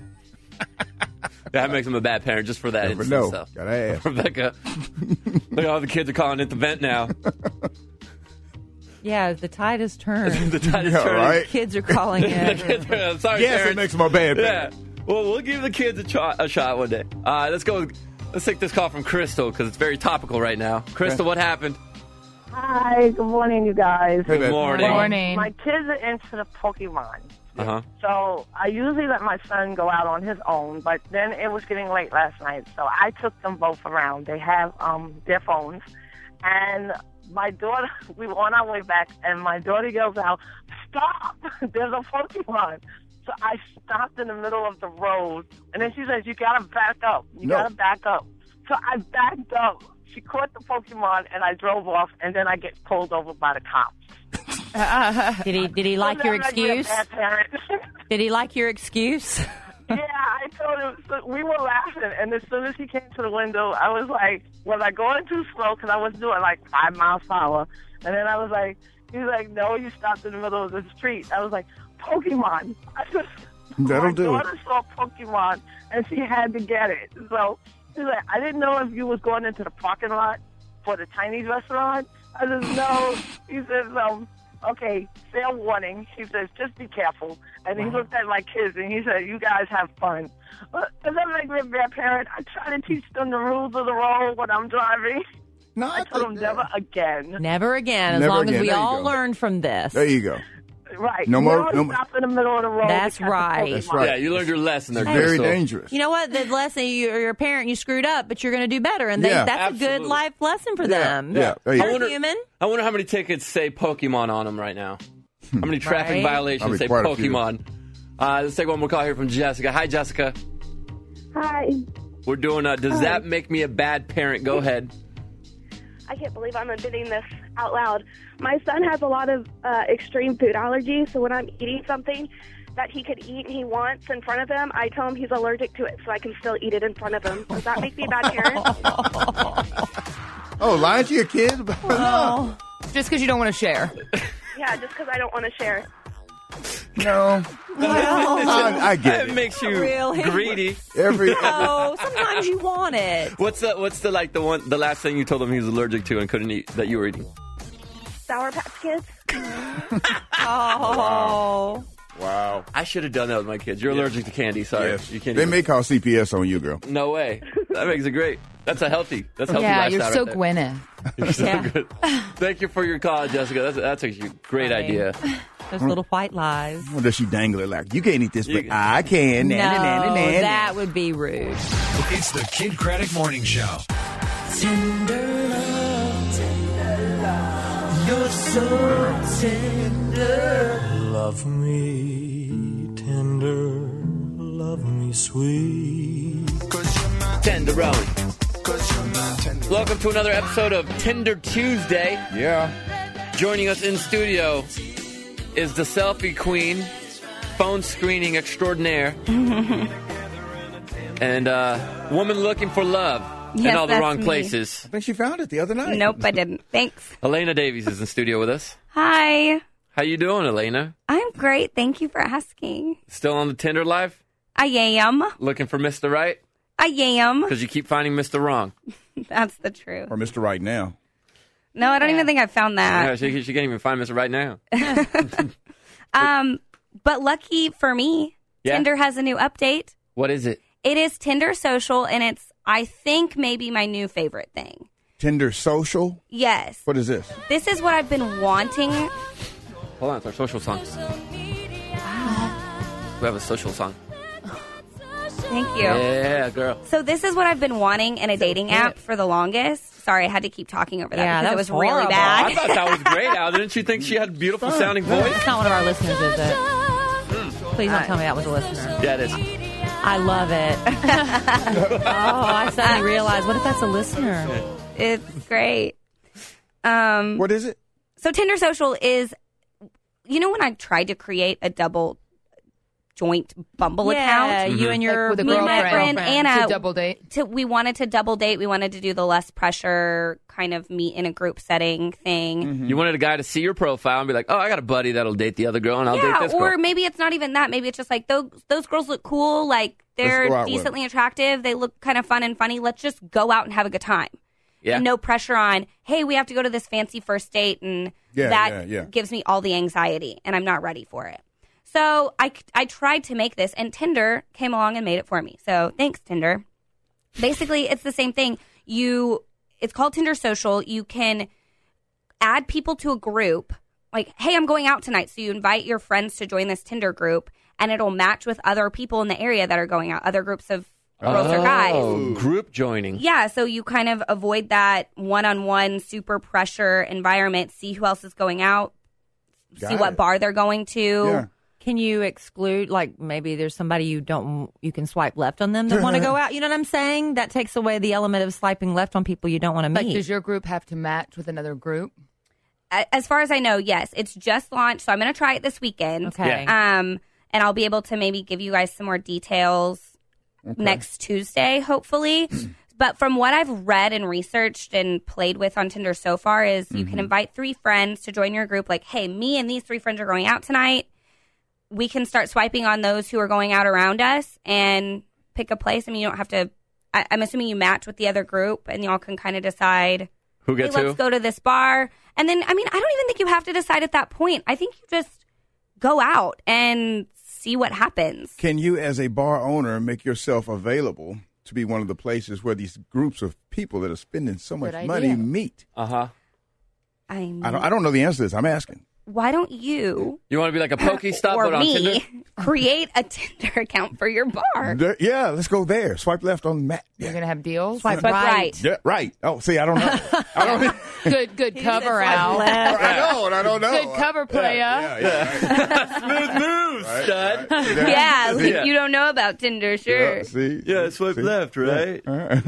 Speaker 3: That makes him a bad parent just for that
Speaker 2: Never
Speaker 3: instance.
Speaker 2: know.
Speaker 3: So.
Speaker 2: Gotta ask.
Speaker 3: Rebecca, look, all the kids are calling it the vent now.
Speaker 6: Yeah, the tide has turned.
Speaker 3: The tide is
Speaker 2: Yeah,
Speaker 3: turning.
Speaker 2: right?
Speaker 6: Kids are calling
Speaker 3: The
Speaker 6: it.
Speaker 3: kids are, I'm sorry,
Speaker 2: Yes,
Speaker 3: parents.
Speaker 2: it makes him a bad
Speaker 3: Yeah.
Speaker 2: parent.
Speaker 3: Well, we'll give the kids a, ch- a shot one day. Uh, let's go. Let's take this call from Crystal because it's very topical right now. Crystal, what happened?
Speaker 15: Hi, good morning, you guys.
Speaker 2: Hey,
Speaker 3: Good
Speaker 2: babe.
Speaker 3: morning.
Speaker 4: Good morning.
Speaker 15: My kids are into the Pokemon.
Speaker 3: Uh huh.
Speaker 15: So I usually let my son go out on his own, but then it was getting late last night, so I took them both around. They have um their phones, and my daughter, we were on our way back, and my daughter yells out, "Stop! There's a Pokemon!" So I stopped in the middle of the road, and then she says, "You gotta back up. You
Speaker 2: No.
Speaker 15: gotta back up." So I backed up. She caught the Pokemon, and I drove off, and then I get pulled over by the cops.
Speaker 6: Did he? Did he like
Speaker 15: So
Speaker 6: your
Speaker 15: now I'm like,
Speaker 6: excuse?
Speaker 15: "You're a bad parent."
Speaker 6: Did he like your excuse?
Speaker 15: Yeah, I told him. So we were laughing, and as soon as he came to the window, I was like, "Was I going too slow?" Because I was doing like five miles per hour, and then I was like, "He was like, no, you stopped in the middle of the street." I was like, "Pokemon." I just,
Speaker 2: That'll
Speaker 15: my
Speaker 2: do it.
Speaker 15: daughter saw Pokemon, and she had to get it. So she's like, "I didn't know if you was going into the parking lot for the Chinese restaurant." I said, "No." He says, um. Okay, fair warning. He says, just be careful. And he looked at my kids and he said, you guys have fun. But does that make me a bad parent? I try to teach them the rules of the road when I'm driving.
Speaker 2: No,
Speaker 15: I told him never again.
Speaker 6: Never again, as
Speaker 2: Never
Speaker 6: long
Speaker 2: again.
Speaker 6: as we
Speaker 2: There you
Speaker 6: all
Speaker 2: go.
Speaker 6: learned from this.
Speaker 2: There you go.
Speaker 15: Right.
Speaker 2: No more-
Speaker 15: Never
Speaker 2: no more-
Speaker 15: stop in the middle of the road.
Speaker 6: That's
Speaker 15: because of
Speaker 6: right.
Speaker 2: That's
Speaker 15: Pokemon.
Speaker 2: right.
Speaker 3: Yeah, you learned your lesson there.
Speaker 2: It's very
Speaker 3: Crystal.
Speaker 2: dangerous.
Speaker 6: You know what? The lesson, you, you're a parent, you screwed up, but you're going to do better. And they,
Speaker 2: Yeah.
Speaker 6: that's a good
Speaker 3: Absolutely.
Speaker 6: life lesson for
Speaker 2: Yeah.
Speaker 6: them.
Speaker 2: Yeah. There you
Speaker 6: They're
Speaker 2: go.
Speaker 3: wonder-
Speaker 6: human.
Speaker 3: I wonder how many tickets say Pokemon on them right now. How many traffic
Speaker 6: Right.
Speaker 3: violations
Speaker 2: Probably
Speaker 3: say
Speaker 2: quite a few.
Speaker 3: Pokemon? Uh, let's take one more call here from Jessica. Hi, Jessica.
Speaker 16: Hi.
Speaker 3: We're doing uh, Does
Speaker 16: Hi.
Speaker 3: That Make Me a Bad Parent? Go ahead.
Speaker 16: I can't believe I'm admitting this out loud. My son has a lot of uh, extreme food allergies, so when I'm eating something that he could eat and he wants in front of him, I tell him he's allergic to it so I can still eat it in front of him. Does that make me a bad parent?
Speaker 2: Oh, lying to your kids?
Speaker 4: Oh, just because you don't want to share.
Speaker 16: Yeah, just because I don't want to share.
Speaker 2: No. I, I get
Speaker 3: It
Speaker 2: it.
Speaker 3: makes you
Speaker 6: Really?
Speaker 3: greedy.
Speaker 2: Every
Speaker 6: No, sometimes you want it.
Speaker 3: What's the What's the like the one the last thing you told him he was allergic to and couldn't eat that you were eating?
Speaker 16: Sour Patch Kids?
Speaker 6: Oh.
Speaker 2: Wow.
Speaker 3: I should have done that with my kids. You're allergic to candy. Sorry,
Speaker 2: Yes.
Speaker 3: you can't.
Speaker 2: They
Speaker 3: eat
Speaker 2: may call C P S on you, girl.
Speaker 3: it. No way. That makes it great. That's a healthy. That's healthy.
Speaker 4: Yeah, you're
Speaker 3: lifestyle
Speaker 4: so
Speaker 3: right there.
Speaker 4: Gwyneth.
Speaker 3: You're so
Speaker 6: Yeah.
Speaker 3: good. Thank you for your call, Jessica. That's that's actually a great
Speaker 6: Funny.
Speaker 3: idea.
Speaker 6: Those little white lies.
Speaker 2: Or does she dangle it like, you can't eat this,
Speaker 3: You
Speaker 2: but
Speaker 3: can-
Speaker 2: I can.
Speaker 6: No,
Speaker 2: Na, na, na, na, na.
Speaker 6: that would be rude.
Speaker 1: It's the Kid Craddock Morning Show.
Speaker 17: Tender love, tender love, you're so tender. Love me tender, love me sweet.
Speaker 3: Tenderoni. Welcome to another episode of Tinder Tuesday.
Speaker 2: Yeah.
Speaker 3: Joining us in studio is the selfie queen, phone screening extraordinaire, and uh, woman looking for love in
Speaker 18: Yes,
Speaker 3: all the
Speaker 18: that's
Speaker 3: wrong
Speaker 18: me.
Speaker 3: places.
Speaker 2: I think she found it the other night.
Speaker 18: Nope, I didn't. Thanks.
Speaker 3: Elena Davies is in studio with us.
Speaker 18: Hi.
Speaker 3: How you doing, Elena?
Speaker 18: I'm great. Thank you for asking.
Speaker 3: Still on the Tinder life?
Speaker 18: I am.
Speaker 3: Looking for Mister Right?
Speaker 18: I am.
Speaker 3: Because you keep finding Mister Wrong.
Speaker 18: That's the truth.
Speaker 2: Or Mister Right now.
Speaker 18: No, I don't even think I found
Speaker 3: Yeah,
Speaker 18: that.
Speaker 3: she, she can't even find Mister Right now.
Speaker 18: Um, but lucky for me,
Speaker 3: Yeah?
Speaker 18: Tinder has a new update.
Speaker 3: What is it?
Speaker 18: It is Tinder Social, and it's, I think, maybe my new favorite thing.
Speaker 2: Tinder Social?
Speaker 18: Yes.
Speaker 2: What is this?
Speaker 18: This is what I've been wanting.
Speaker 3: Hold on, it's our social song. We have a social song.
Speaker 18: Thank you.
Speaker 3: Yeah, girl.
Speaker 18: So this is what I've been wanting in a dating app for the longest. Sorry, I had to keep talking over that
Speaker 6: Yeah,
Speaker 18: because
Speaker 6: that
Speaker 18: it was
Speaker 6: was
Speaker 18: really
Speaker 6: horrible.
Speaker 18: bad.
Speaker 3: I thought that was great, Al. Didn't you think she had a beautiful sounding voice?
Speaker 6: It's not one of our listeners, is it? Please don't tell me that was a listener.
Speaker 3: Yeah, it is.
Speaker 6: I love it. Oh, I suddenly realized, what if that's a listener?
Speaker 18: It's great. Um,
Speaker 2: what is it?
Speaker 18: So Tinder Social is, you know, when I tried to create a double joint Bumble
Speaker 6: Yeah,
Speaker 18: account,
Speaker 6: you and your
Speaker 4: Like with a
Speaker 18: me and my
Speaker 4: girlfriend,
Speaker 18: friend Anna
Speaker 4: to double date.
Speaker 18: To, we wanted to double date. We wanted to do the less pressure kind of meet in a group setting thing.
Speaker 3: You wanted a guy to see your profile and be like, oh, I got a buddy that'll date the other girl, and I'll
Speaker 18: yeah,
Speaker 3: date this
Speaker 18: or
Speaker 3: girl.
Speaker 18: maybe it's not even that. Maybe it's just like those those girls look cool. Like
Speaker 3: Let's
Speaker 18: they're
Speaker 3: go out with
Speaker 18: decently attractive. They look kind of fun and funny. Let's just go out and have a good time.
Speaker 3: Yeah.
Speaker 18: And no pressure on, hey, we have to go to this fancy first date, and
Speaker 2: Yeah,
Speaker 18: that
Speaker 2: yeah, yeah.
Speaker 18: gives me all the anxiety, and I'm not ready for it. So I, I tried to make this, and Tinder came along and made it for me. So thanks, Tinder. Basically, it's the same thing. You, it's called Tinder Social. You can add people to a group. Like, hey, I'm going out tonight. So you invite your friends to join this Tinder group, and it'll match with other people in the area that are going out, other groups of girls or guys.
Speaker 3: Oh, group joining.
Speaker 18: Yeah, so you kind of avoid that one-on-one super pressure environment, see who else is going out,
Speaker 6: Got
Speaker 18: see what
Speaker 6: it.
Speaker 18: bar they're going to.
Speaker 6: Can you exclude, like, maybe there's somebody you don't, you can swipe left on them that want to go out? You know what I'm saying? That takes away the element of swiping left on people you don't want to meet.
Speaker 4: Like, does your group have to match with another group?
Speaker 18: A- As far as I know, yes. It's just launched, so I'm going to try it this weekend.
Speaker 4: Okay.
Speaker 18: Um, and I'll be able to maybe give you guys some more details
Speaker 4: Okay.
Speaker 18: next Tuesday, hopefully. But from what I've read and researched and played with on Tinder so far is you can invite three friends to join your group. Like, hey, me and these three friends are going out tonight. We can start swiping on those who are going out around us and pick a place. I mean, you don't have to, I, I'm assuming you match with the other group and y'all can kind of decide,
Speaker 3: Who gets
Speaker 18: hey,
Speaker 3: who?
Speaker 18: let's go to this bar. And then, I mean, I don't even think you have to decide at that point. I think you just go out and see what happens.
Speaker 2: Can you, as a bar owner, make yourself available to be one of the places where these groups of people that are spending so much
Speaker 18: Good
Speaker 2: money
Speaker 18: idea.
Speaker 2: meet.
Speaker 3: Uh huh.
Speaker 18: I mean,
Speaker 2: I don't, I don't know the answer to this. I'm asking.
Speaker 18: why don't you
Speaker 3: You want to be like a Pokestop,
Speaker 18: or
Speaker 3: but on
Speaker 18: me
Speaker 3: Tinder?
Speaker 18: create a Tinder account for your bar?
Speaker 2: There- yeah, let's go there. Swipe left on Matt.
Speaker 4: You're going to have deals?
Speaker 18: Swipe right.
Speaker 2: Yeah, right. Oh, see, I don't know. I don't.
Speaker 4: Good, good cover,
Speaker 2: swipe
Speaker 4: Al.
Speaker 2: left. I know, and I don't know.
Speaker 4: Good cover, playa.
Speaker 2: Yeah, yeah,
Speaker 3: Smooth moves, stud.
Speaker 18: Yeah, like
Speaker 3: Yeah.
Speaker 18: you don't know about Tinder, sure.
Speaker 2: Yeah, see?
Speaker 3: Yeah, swipe left, right?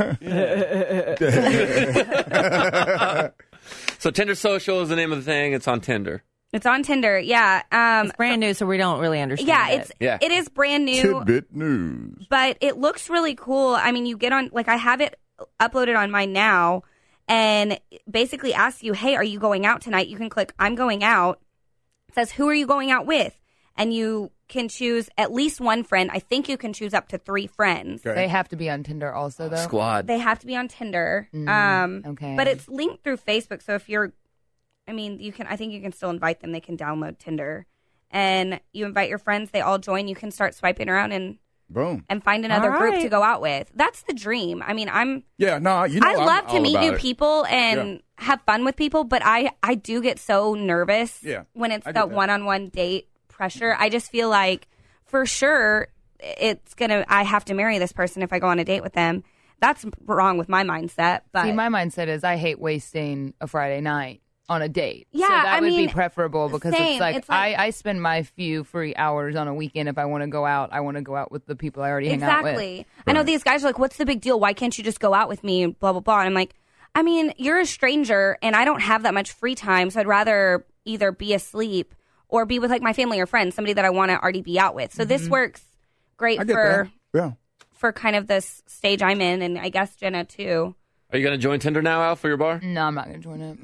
Speaker 3: So Tinder Social is the name of the thing. It's on Tinder.
Speaker 18: It's on Tinder, yeah. Um,
Speaker 6: It's brand new, so we don't really understand.
Speaker 18: yeah,
Speaker 6: it.
Speaker 18: it's
Speaker 3: Yeah.
Speaker 18: it is brand new,
Speaker 2: Tidbit news.
Speaker 18: but it looks really cool. I mean, you get on like I have it uploaded on mine now, and it basically asks you, "Hey, are you going out tonight?" You can click "I'm going out." It says, "Who are you going out with?" And you can choose at least one friend. I think you can choose up to three friends.
Speaker 4: They have to be on Tinder also, though.
Speaker 3: Squad.
Speaker 18: They have to be on Tinder.
Speaker 4: Mm,
Speaker 18: um,
Speaker 4: okay.
Speaker 18: But it's linked through Facebook. So if you're, I mean, you can, I think you can still invite them. They can download Tinder. And you invite your friends. They all join. You can start swiping around and
Speaker 2: Boom.
Speaker 18: and find another
Speaker 6: All
Speaker 18: group
Speaker 6: right.
Speaker 18: to go out with. That's the dream. I mean, I'm,
Speaker 2: Yeah, no, you know,
Speaker 18: I
Speaker 2: I'm
Speaker 18: love to
Speaker 2: all
Speaker 18: meet
Speaker 2: about
Speaker 18: new
Speaker 2: it.
Speaker 18: people and have fun with people, but I, I do get so nervous
Speaker 2: Yeah,
Speaker 18: when it's
Speaker 2: I get
Speaker 18: that
Speaker 2: that.
Speaker 18: one-on-one date pressure. I just feel like for sure it's gonna. I have to marry this person if I go on a date with them. That's wrong with my mindset. But
Speaker 4: See, my mindset is I hate wasting a Friday night on a date.
Speaker 18: Yeah,
Speaker 4: so that
Speaker 18: I
Speaker 4: would
Speaker 18: mean,
Speaker 4: be preferable because
Speaker 18: same.
Speaker 4: it's like,
Speaker 18: It's like-
Speaker 4: I, I spend my few free hours on a weekend. If I want to go out, I want to go out with the people I already hang out with.
Speaker 18: exactly. I know these guys are like, "What's the big deal? Why can't you just go out with me?" And blah blah blah. And I'm like, I mean, you're a stranger, and I don't have that much free time, so I'd rather either be asleep or be with like my family or friends, somebody that I want to already be out with. So this works great
Speaker 2: I get
Speaker 18: for
Speaker 2: that. Yeah.
Speaker 18: for kind of this stage I'm in, and I guess Jenna too.
Speaker 3: Are you going to join Tinder now, Al, for your bar?
Speaker 4: No, I'm not going to join it.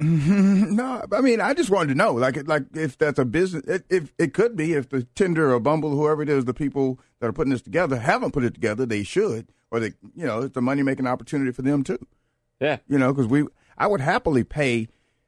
Speaker 2: No, I mean, I just wanted to know, like, like if that's a business, it, if it could be, if the Tinder or Bumble, whoever it is, the people that are putting this together haven't put it together, they should, or they, you know, it's a money making opportunity for them too.
Speaker 3: Yeah.
Speaker 2: You know, because we, I would happily pay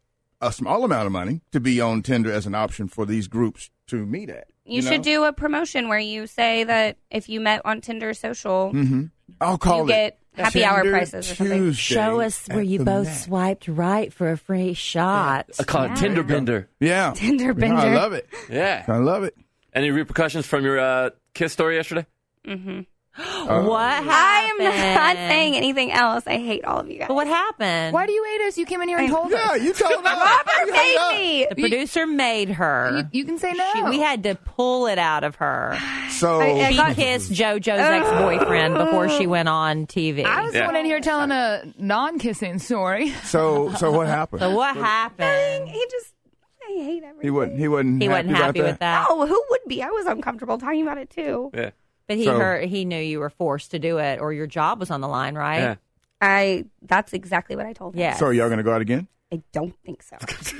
Speaker 2: a small amount of money to be on Tinder as an option for these groups to meet at.
Speaker 18: You, should do a promotion where you say that if you met on Tinder Social,
Speaker 2: Mm-hmm. I'll call
Speaker 18: you
Speaker 2: it
Speaker 18: get happy hour
Speaker 2: Tinder
Speaker 18: prices or something.
Speaker 2: Tuesday
Speaker 6: Show us where
Speaker 2: at
Speaker 6: you
Speaker 2: the
Speaker 6: both
Speaker 2: Mac.
Speaker 6: swiped right for a free shot.
Speaker 3: I call it Tinder Bender.
Speaker 2: Yeah.
Speaker 18: Tinder
Speaker 2: Yeah,
Speaker 18: Bender.
Speaker 2: I love it.
Speaker 3: Yeah.
Speaker 2: I love it.
Speaker 3: Any repercussions from your uh, kiss story yesterday?
Speaker 18: Mm-hmm.
Speaker 6: What happened?
Speaker 18: I am not saying anything else. I hate all of you guys.
Speaker 6: But what happened?
Speaker 4: Why do you hate us? You came in here and told
Speaker 2: Yeah,
Speaker 4: us.
Speaker 2: you told us.
Speaker 18: Robert made me.
Speaker 6: The producer made her.
Speaker 4: You, you can say no.
Speaker 6: She- we had to pull it out of her.
Speaker 2: So
Speaker 18: I
Speaker 6: She
Speaker 18: got-
Speaker 6: kissed JoJo's ex-boyfriend before she went on T V.
Speaker 4: I was the
Speaker 3: Yeah.
Speaker 4: one in here telling a non-kissing story.
Speaker 2: So, so what happened?
Speaker 6: So what happened?
Speaker 18: He just, I hate everything.
Speaker 2: He wasn't. He wasn't.
Speaker 6: He wasn't
Speaker 2: happy,
Speaker 6: happy
Speaker 2: about
Speaker 6: with that.
Speaker 18: Oh, who would be? I was uncomfortable talking about it too.
Speaker 3: Yeah.
Speaker 6: But he
Speaker 2: So-
Speaker 6: heard, he knew you were forced to do it, or your job was on the line, right?
Speaker 3: Yeah.
Speaker 18: I. That's exactly what I told him.
Speaker 6: Yeah.
Speaker 2: So, are y'all going to go out again?
Speaker 18: I don't think so.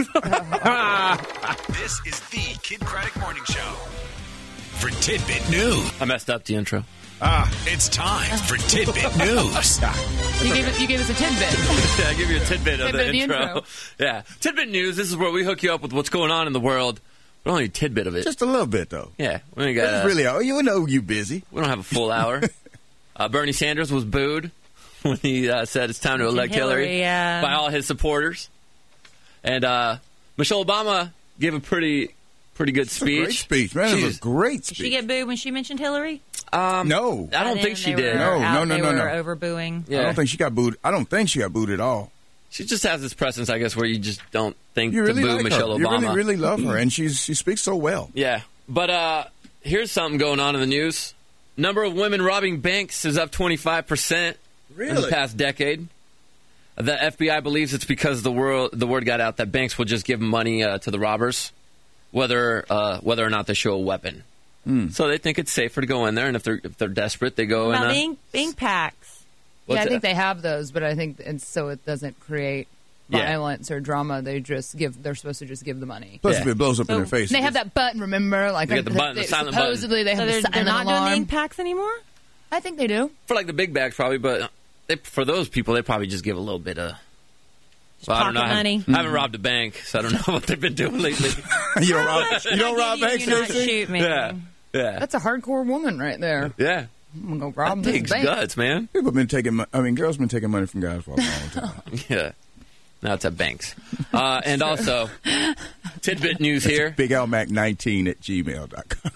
Speaker 1: This is the Kid Craddock Morning Show. For Tidbit News.
Speaker 3: I messed up the intro.
Speaker 1: Ah, it's time for Tidbit News.
Speaker 4: You gave, it, you gave us a tidbit.
Speaker 3: Yeah, I give you a tidbit of
Speaker 4: Tidbit
Speaker 3: the
Speaker 4: of the
Speaker 3: intro.
Speaker 4: intro.
Speaker 3: Yeah. Tidbit News. This is where we hook you up with what's going on in the world. But only a tidbit of it.
Speaker 2: Just a little bit, though.
Speaker 3: Yeah. We only got,
Speaker 2: It's
Speaker 3: uh,
Speaker 2: really, oh, you know, you busy.
Speaker 3: we don't have a full hour. uh, Bernie Sanders was booed when he uh, said it's time to elect Hillary,
Speaker 6: Hillary, yeah.
Speaker 3: by all his supporters. And uh, Michelle Obama gave a pretty pretty good
Speaker 2: It's a great
Speaker 3: speech.
Speaker 2: speech, man. It was
Speaker 3: She's-
Speaker 2: a great
Speaker 6: Did
Speaker 2: speech.
Speaker 6: she get booed when she mentioned Hillary?
Speaker 3: Um,
Speaker 2: no.
Speaker 3: I don't
Speaker 6: And
Speaker 3: think
Speaker 6: then
Speaker 3: she
Speaker 6: they
Speaker 3: did.
Speaker 6: were
Speaker 2: No,
Speaker 6: out-
Speaker 2: no, no,
Speaker 6: they
Speaker 2: no,
Speaker 6: were
Speaker 2: no.
Speaker 6: over booing.
Speaker 3: Yeah.
Speaker 2: I don't think she got booed. I don't think she got booed at all.
Speaker 3: She just has this presence, I guess, where you just don't think
Speaker 2: You really
Speaker 3: to boo
Speaker 2: like
Speaker 3: Michelle
Speaker 2: her.
Speaker 3: Obama.
Speaker 2: You really, really love her, and she's she speaks so well.
Speaker 3: Yeah. But uh, here's something going on in the news. Number of women robbing banks is up twenty-five percent in the
Speaker 2: Really?
Speaker 3: past decade. The F B I believes it's because the world the word got out that banks will just give money uh, to the robbers, whether uh, whether or not they show a weapon.
Speaker 2: Mm.
Speaker 3: So they think it's safer to go in there, and if they're if they're desperate, they go in.
Speaker 6: About
Speaker 3: Uh,
Speaker 6: being, being packs.
Speaker 4: Yeah,
Speaker 3: what's
Speaker 4: I
Speaker 3: it-
Speaker 4: think they have those, but I think it's so it doesn't create
Speaker 3: Yeah.
Speaker 4: violence or drama. They just give. They're supposed to just give the money.
Speaker 2: Plus,
Speaker 3: Yeah.
Speaker 2: if it blows up in her face,
Speaker 4: They have that button, remember? Like
Speaker 3: They got the
Speaker 4: they-
Speaker 3: button, the
Speaker 4: they-
Speaker 3: silent button.
Speaker 4: supposedly they
Speaker 6: So
Speaker 4: have
Speaker 6: they're,
Speaker 4: the
Speaker 6: they're
Speaker 4: silent
Speaker 6: not
Speaker 4: alarm.
Speaker 6: doing being packs anymore?
Speaker 4: I think they do.
Speaker 3: for like the big bags, probably, but they, for those people, they probably just give a little bit of. Well, I don't
Speaker 6: pocket
Speaker 3: know. I haven't-
Speaker 6: money.
Speaker 3: I haven't robbed a bank, so I don't know what they've been doing lately.
Speaker 2: you don't rob. You don't rob banks.
Speaker 6: You not
Speaker 2: Stacey?
Speaker 6: shoot me.
Speaker 3: Yeah, yeah,
Speaker 4: That's a hardcore woman right there.
Speaker 3: yeah.
Speaker 4: I'm gonna go rob
Speaker 3: That
Speaker 4: this
Speaker 3: takes
Speaker 4: bank.
Speaker 3: guts, man.
Speaker 2: People have been taking. Mo- I mean, girls been taking money from guys for a long time.
Speaker 3: Yeah. Now it's at banks. Uh, and also, tidbit news here.
Speaker 2: Big L Mac nineteen at gmail dot com.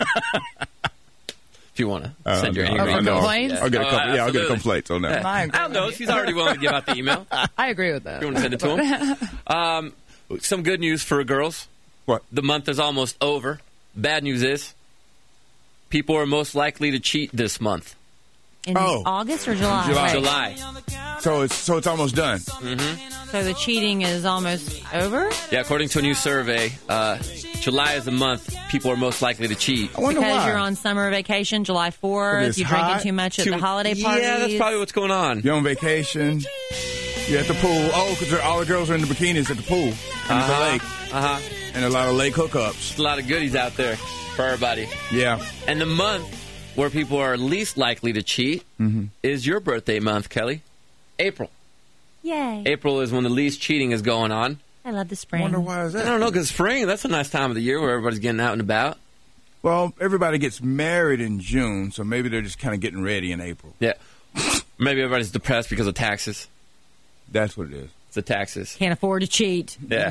Speaker 3: If you want to
Speaker 2: Uh,
Speaker 3: send your
Speaker 2: no,
Speaker 3: angry
Speaker 2: no, no.
Speaker 3: complaints.
Speaker 2: I'll get a
Speaker 3: Oh,
Speaker 2: couple. Yeah, I'll get a
Speaker 3: absolutely.
Speaker 2: complaints on that.
Speaker 3: Yeah. Al knows. He's already willing to give out the email.
Speaker 4: I agree with that.
Speaker 3: You want to send it to him? Um, some good news for girls.
Speaker 2: What?
Speaker 3: The month is almost over. Bad news is people are most likely to cheat this month.
Speaker 6: In
Speaker 2: Oh.
Speaker 6: August or July?
Speaker 2: July.
Speaker 3: July.
Speaker 2: So it's so it's almost done.
Speaker 3: Mm-hmm.
Speaker 6: So the cheating is almost over?
Speaker 3: Yeah, according to a new survey, uh, July is the month people are most likely to cheat.
Speaker 2: I wonder
Speaker 6: Because
Speaker 2: why.
Speaker 6: you're on summer vacation, July
Speaker 2: Because
Speaker 6: fourth,
Speaker 2: it's
Speaker 6: you're drinking
Speaker 2: hot.
Speaker 6: too much at
Speaker 3: Too-
Speaker 6: the holiday
Speaker 3: Yeah,
Speaker 6: parties.
Speaker 3: that's probably what's going on.
Speaker 2: You're on vacation. You're at the pool. Oh, because all the girls are in the bikinis at the pool and
Speaker 3: Uh-huh.
Speaker 2: the lake,
Speaker 3: Uh-huh.
Speaker 2: and a lot of lake hookups.
Speaker 3: Just a lot of goodies out there for everybody.
Speaker 2: Yeah.
Speaker 3: And the month where people are least likely to cheat
Speaker 2: Mm-hmm.
Speaker 3: is your birthday month, Kelly. April.
Speaker 6: Yay.
Speaker 3: April is when the least cheating is going on.
Speaker 6: I love the spring.
Speaker 2: Wonder why is
Speaker 3: I
Speaker 2: that?
Speaker 3: don't know, because spring, that's a nice time of the year where everybody's getting out and about.
Speaker 2: Well, everybody gets married in June, so maybe they're just kind of getting ready in April.
Speaker 3: Yeah. Maybe everybody's depressed because of taxes.
Speaker 2: That's what it is.
Speaker 3: It's the taxes.
Speaker 6: Can't afford to cheat.
Speaker 3: Yeah.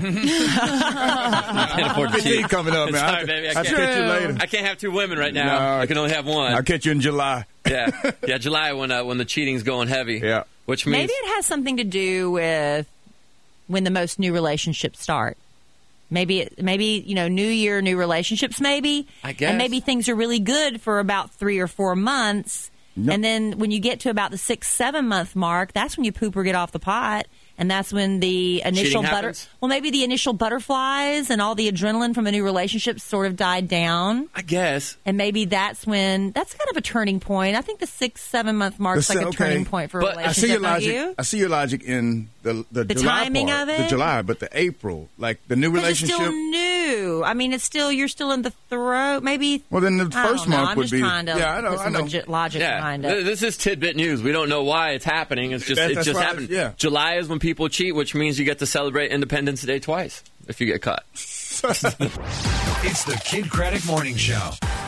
Speaker 3: Can't afford to
Speaker 2: fifteen
Speaker 3: cheat.
Speaker 2: coming up, man.
Speaker 3: Sorry,
Speaker 2: I'll-
Speaker 3: baby. I
Speaker 2: I'll
Speaker 3: can't.
Speaker 2: catch you later.
Speaker 3: I can't have two women right now.
Speaker 2: No,
Speaker 3: I can only have one.
Speaker 2: I'll catch you in July.
Speaker 3: yeah, yeah. July when uh, when the cheating's going heavy.
Speaker 2: Yeah.
Speaker 3: Which means
Speaker 6: Maybe it has something to do with when the most new relationships start. Maybe, it, maybe you know, new year, new relationships. Maybe,
Speaker 3: I guess.
Speaker 6: and maybe things are really good for about three or four months,
Speaker 2: Yep.
Speaker 6: and then when you get to about the six, seven month mark, that's when you poop or get off the pot. And that's when the initial
Speaker 3: Cheating
Speaker 6: butter,
Speaker 3: happens?
Speaker 6: well, maybe the initial butterflies and all the adrenaline from a new relationship sort of died down.
Speaker 3: I guess.
Speaker 6: And maybe that's when, that's kind of a turning point. I think the six, seven month mark is
Speaker 2: The
Speaker 6: like
Speaker 2: se-
Speaker 6: a
Speaker 2: okay.
Speaker 6: turning point for a
Speaker 3: But I
Speaker 2: I see
Speaker 6: relationship,
Speaker 2: your
Speaker 6: don't
Speaker 2: logic.
Speaker 6: you?
Speaker 2: I see your logic in the the,
Speaker 6: The
Speaker 2: July
Speaker 6: timing
Speaker 2: part,
Speaker 6: of it?
Speaker 2: the July, but the April, like the new
Speaker 6: 'Cause it's
Speaker 2: relationship.
Speaker 6: still new. I mean, it's still, you're still in the throat. Maybe.
Speaker 2: Well, then the
Speaker 6: I
Speaker 2: first
Speaker 6: don't know.
Speaker 2: month
Speaker 6: I'm
Speaker 2: would
Speaker 6: just
Speaker 2: be.
Speaker 6: trying to
Speaker 2: yeah, I know.
Speaker 6: put
Speaker 2: I
Speaker 6: some
Speaker 2: know.
Speaker 6: legit logic
Speaker 3: Yeah,
Speaker 6: behind
Speaker 3: th-
Speaker 6: it.
Speaker 3: this is tidbit news. We don't know why it's happening. It's just
Speaker 2: That-
Speaker 3: it
Speaker 2: that's
Speaker 3: just
Speaker 2: why
Speaker 3: happened.
Speaker 2: it's- yeah.
Speaker 3: July is when people cheat, which means you get to celebrate Independence Day twice if you get caught.
Speaker 1: It's the Kid Craddock Morning Show.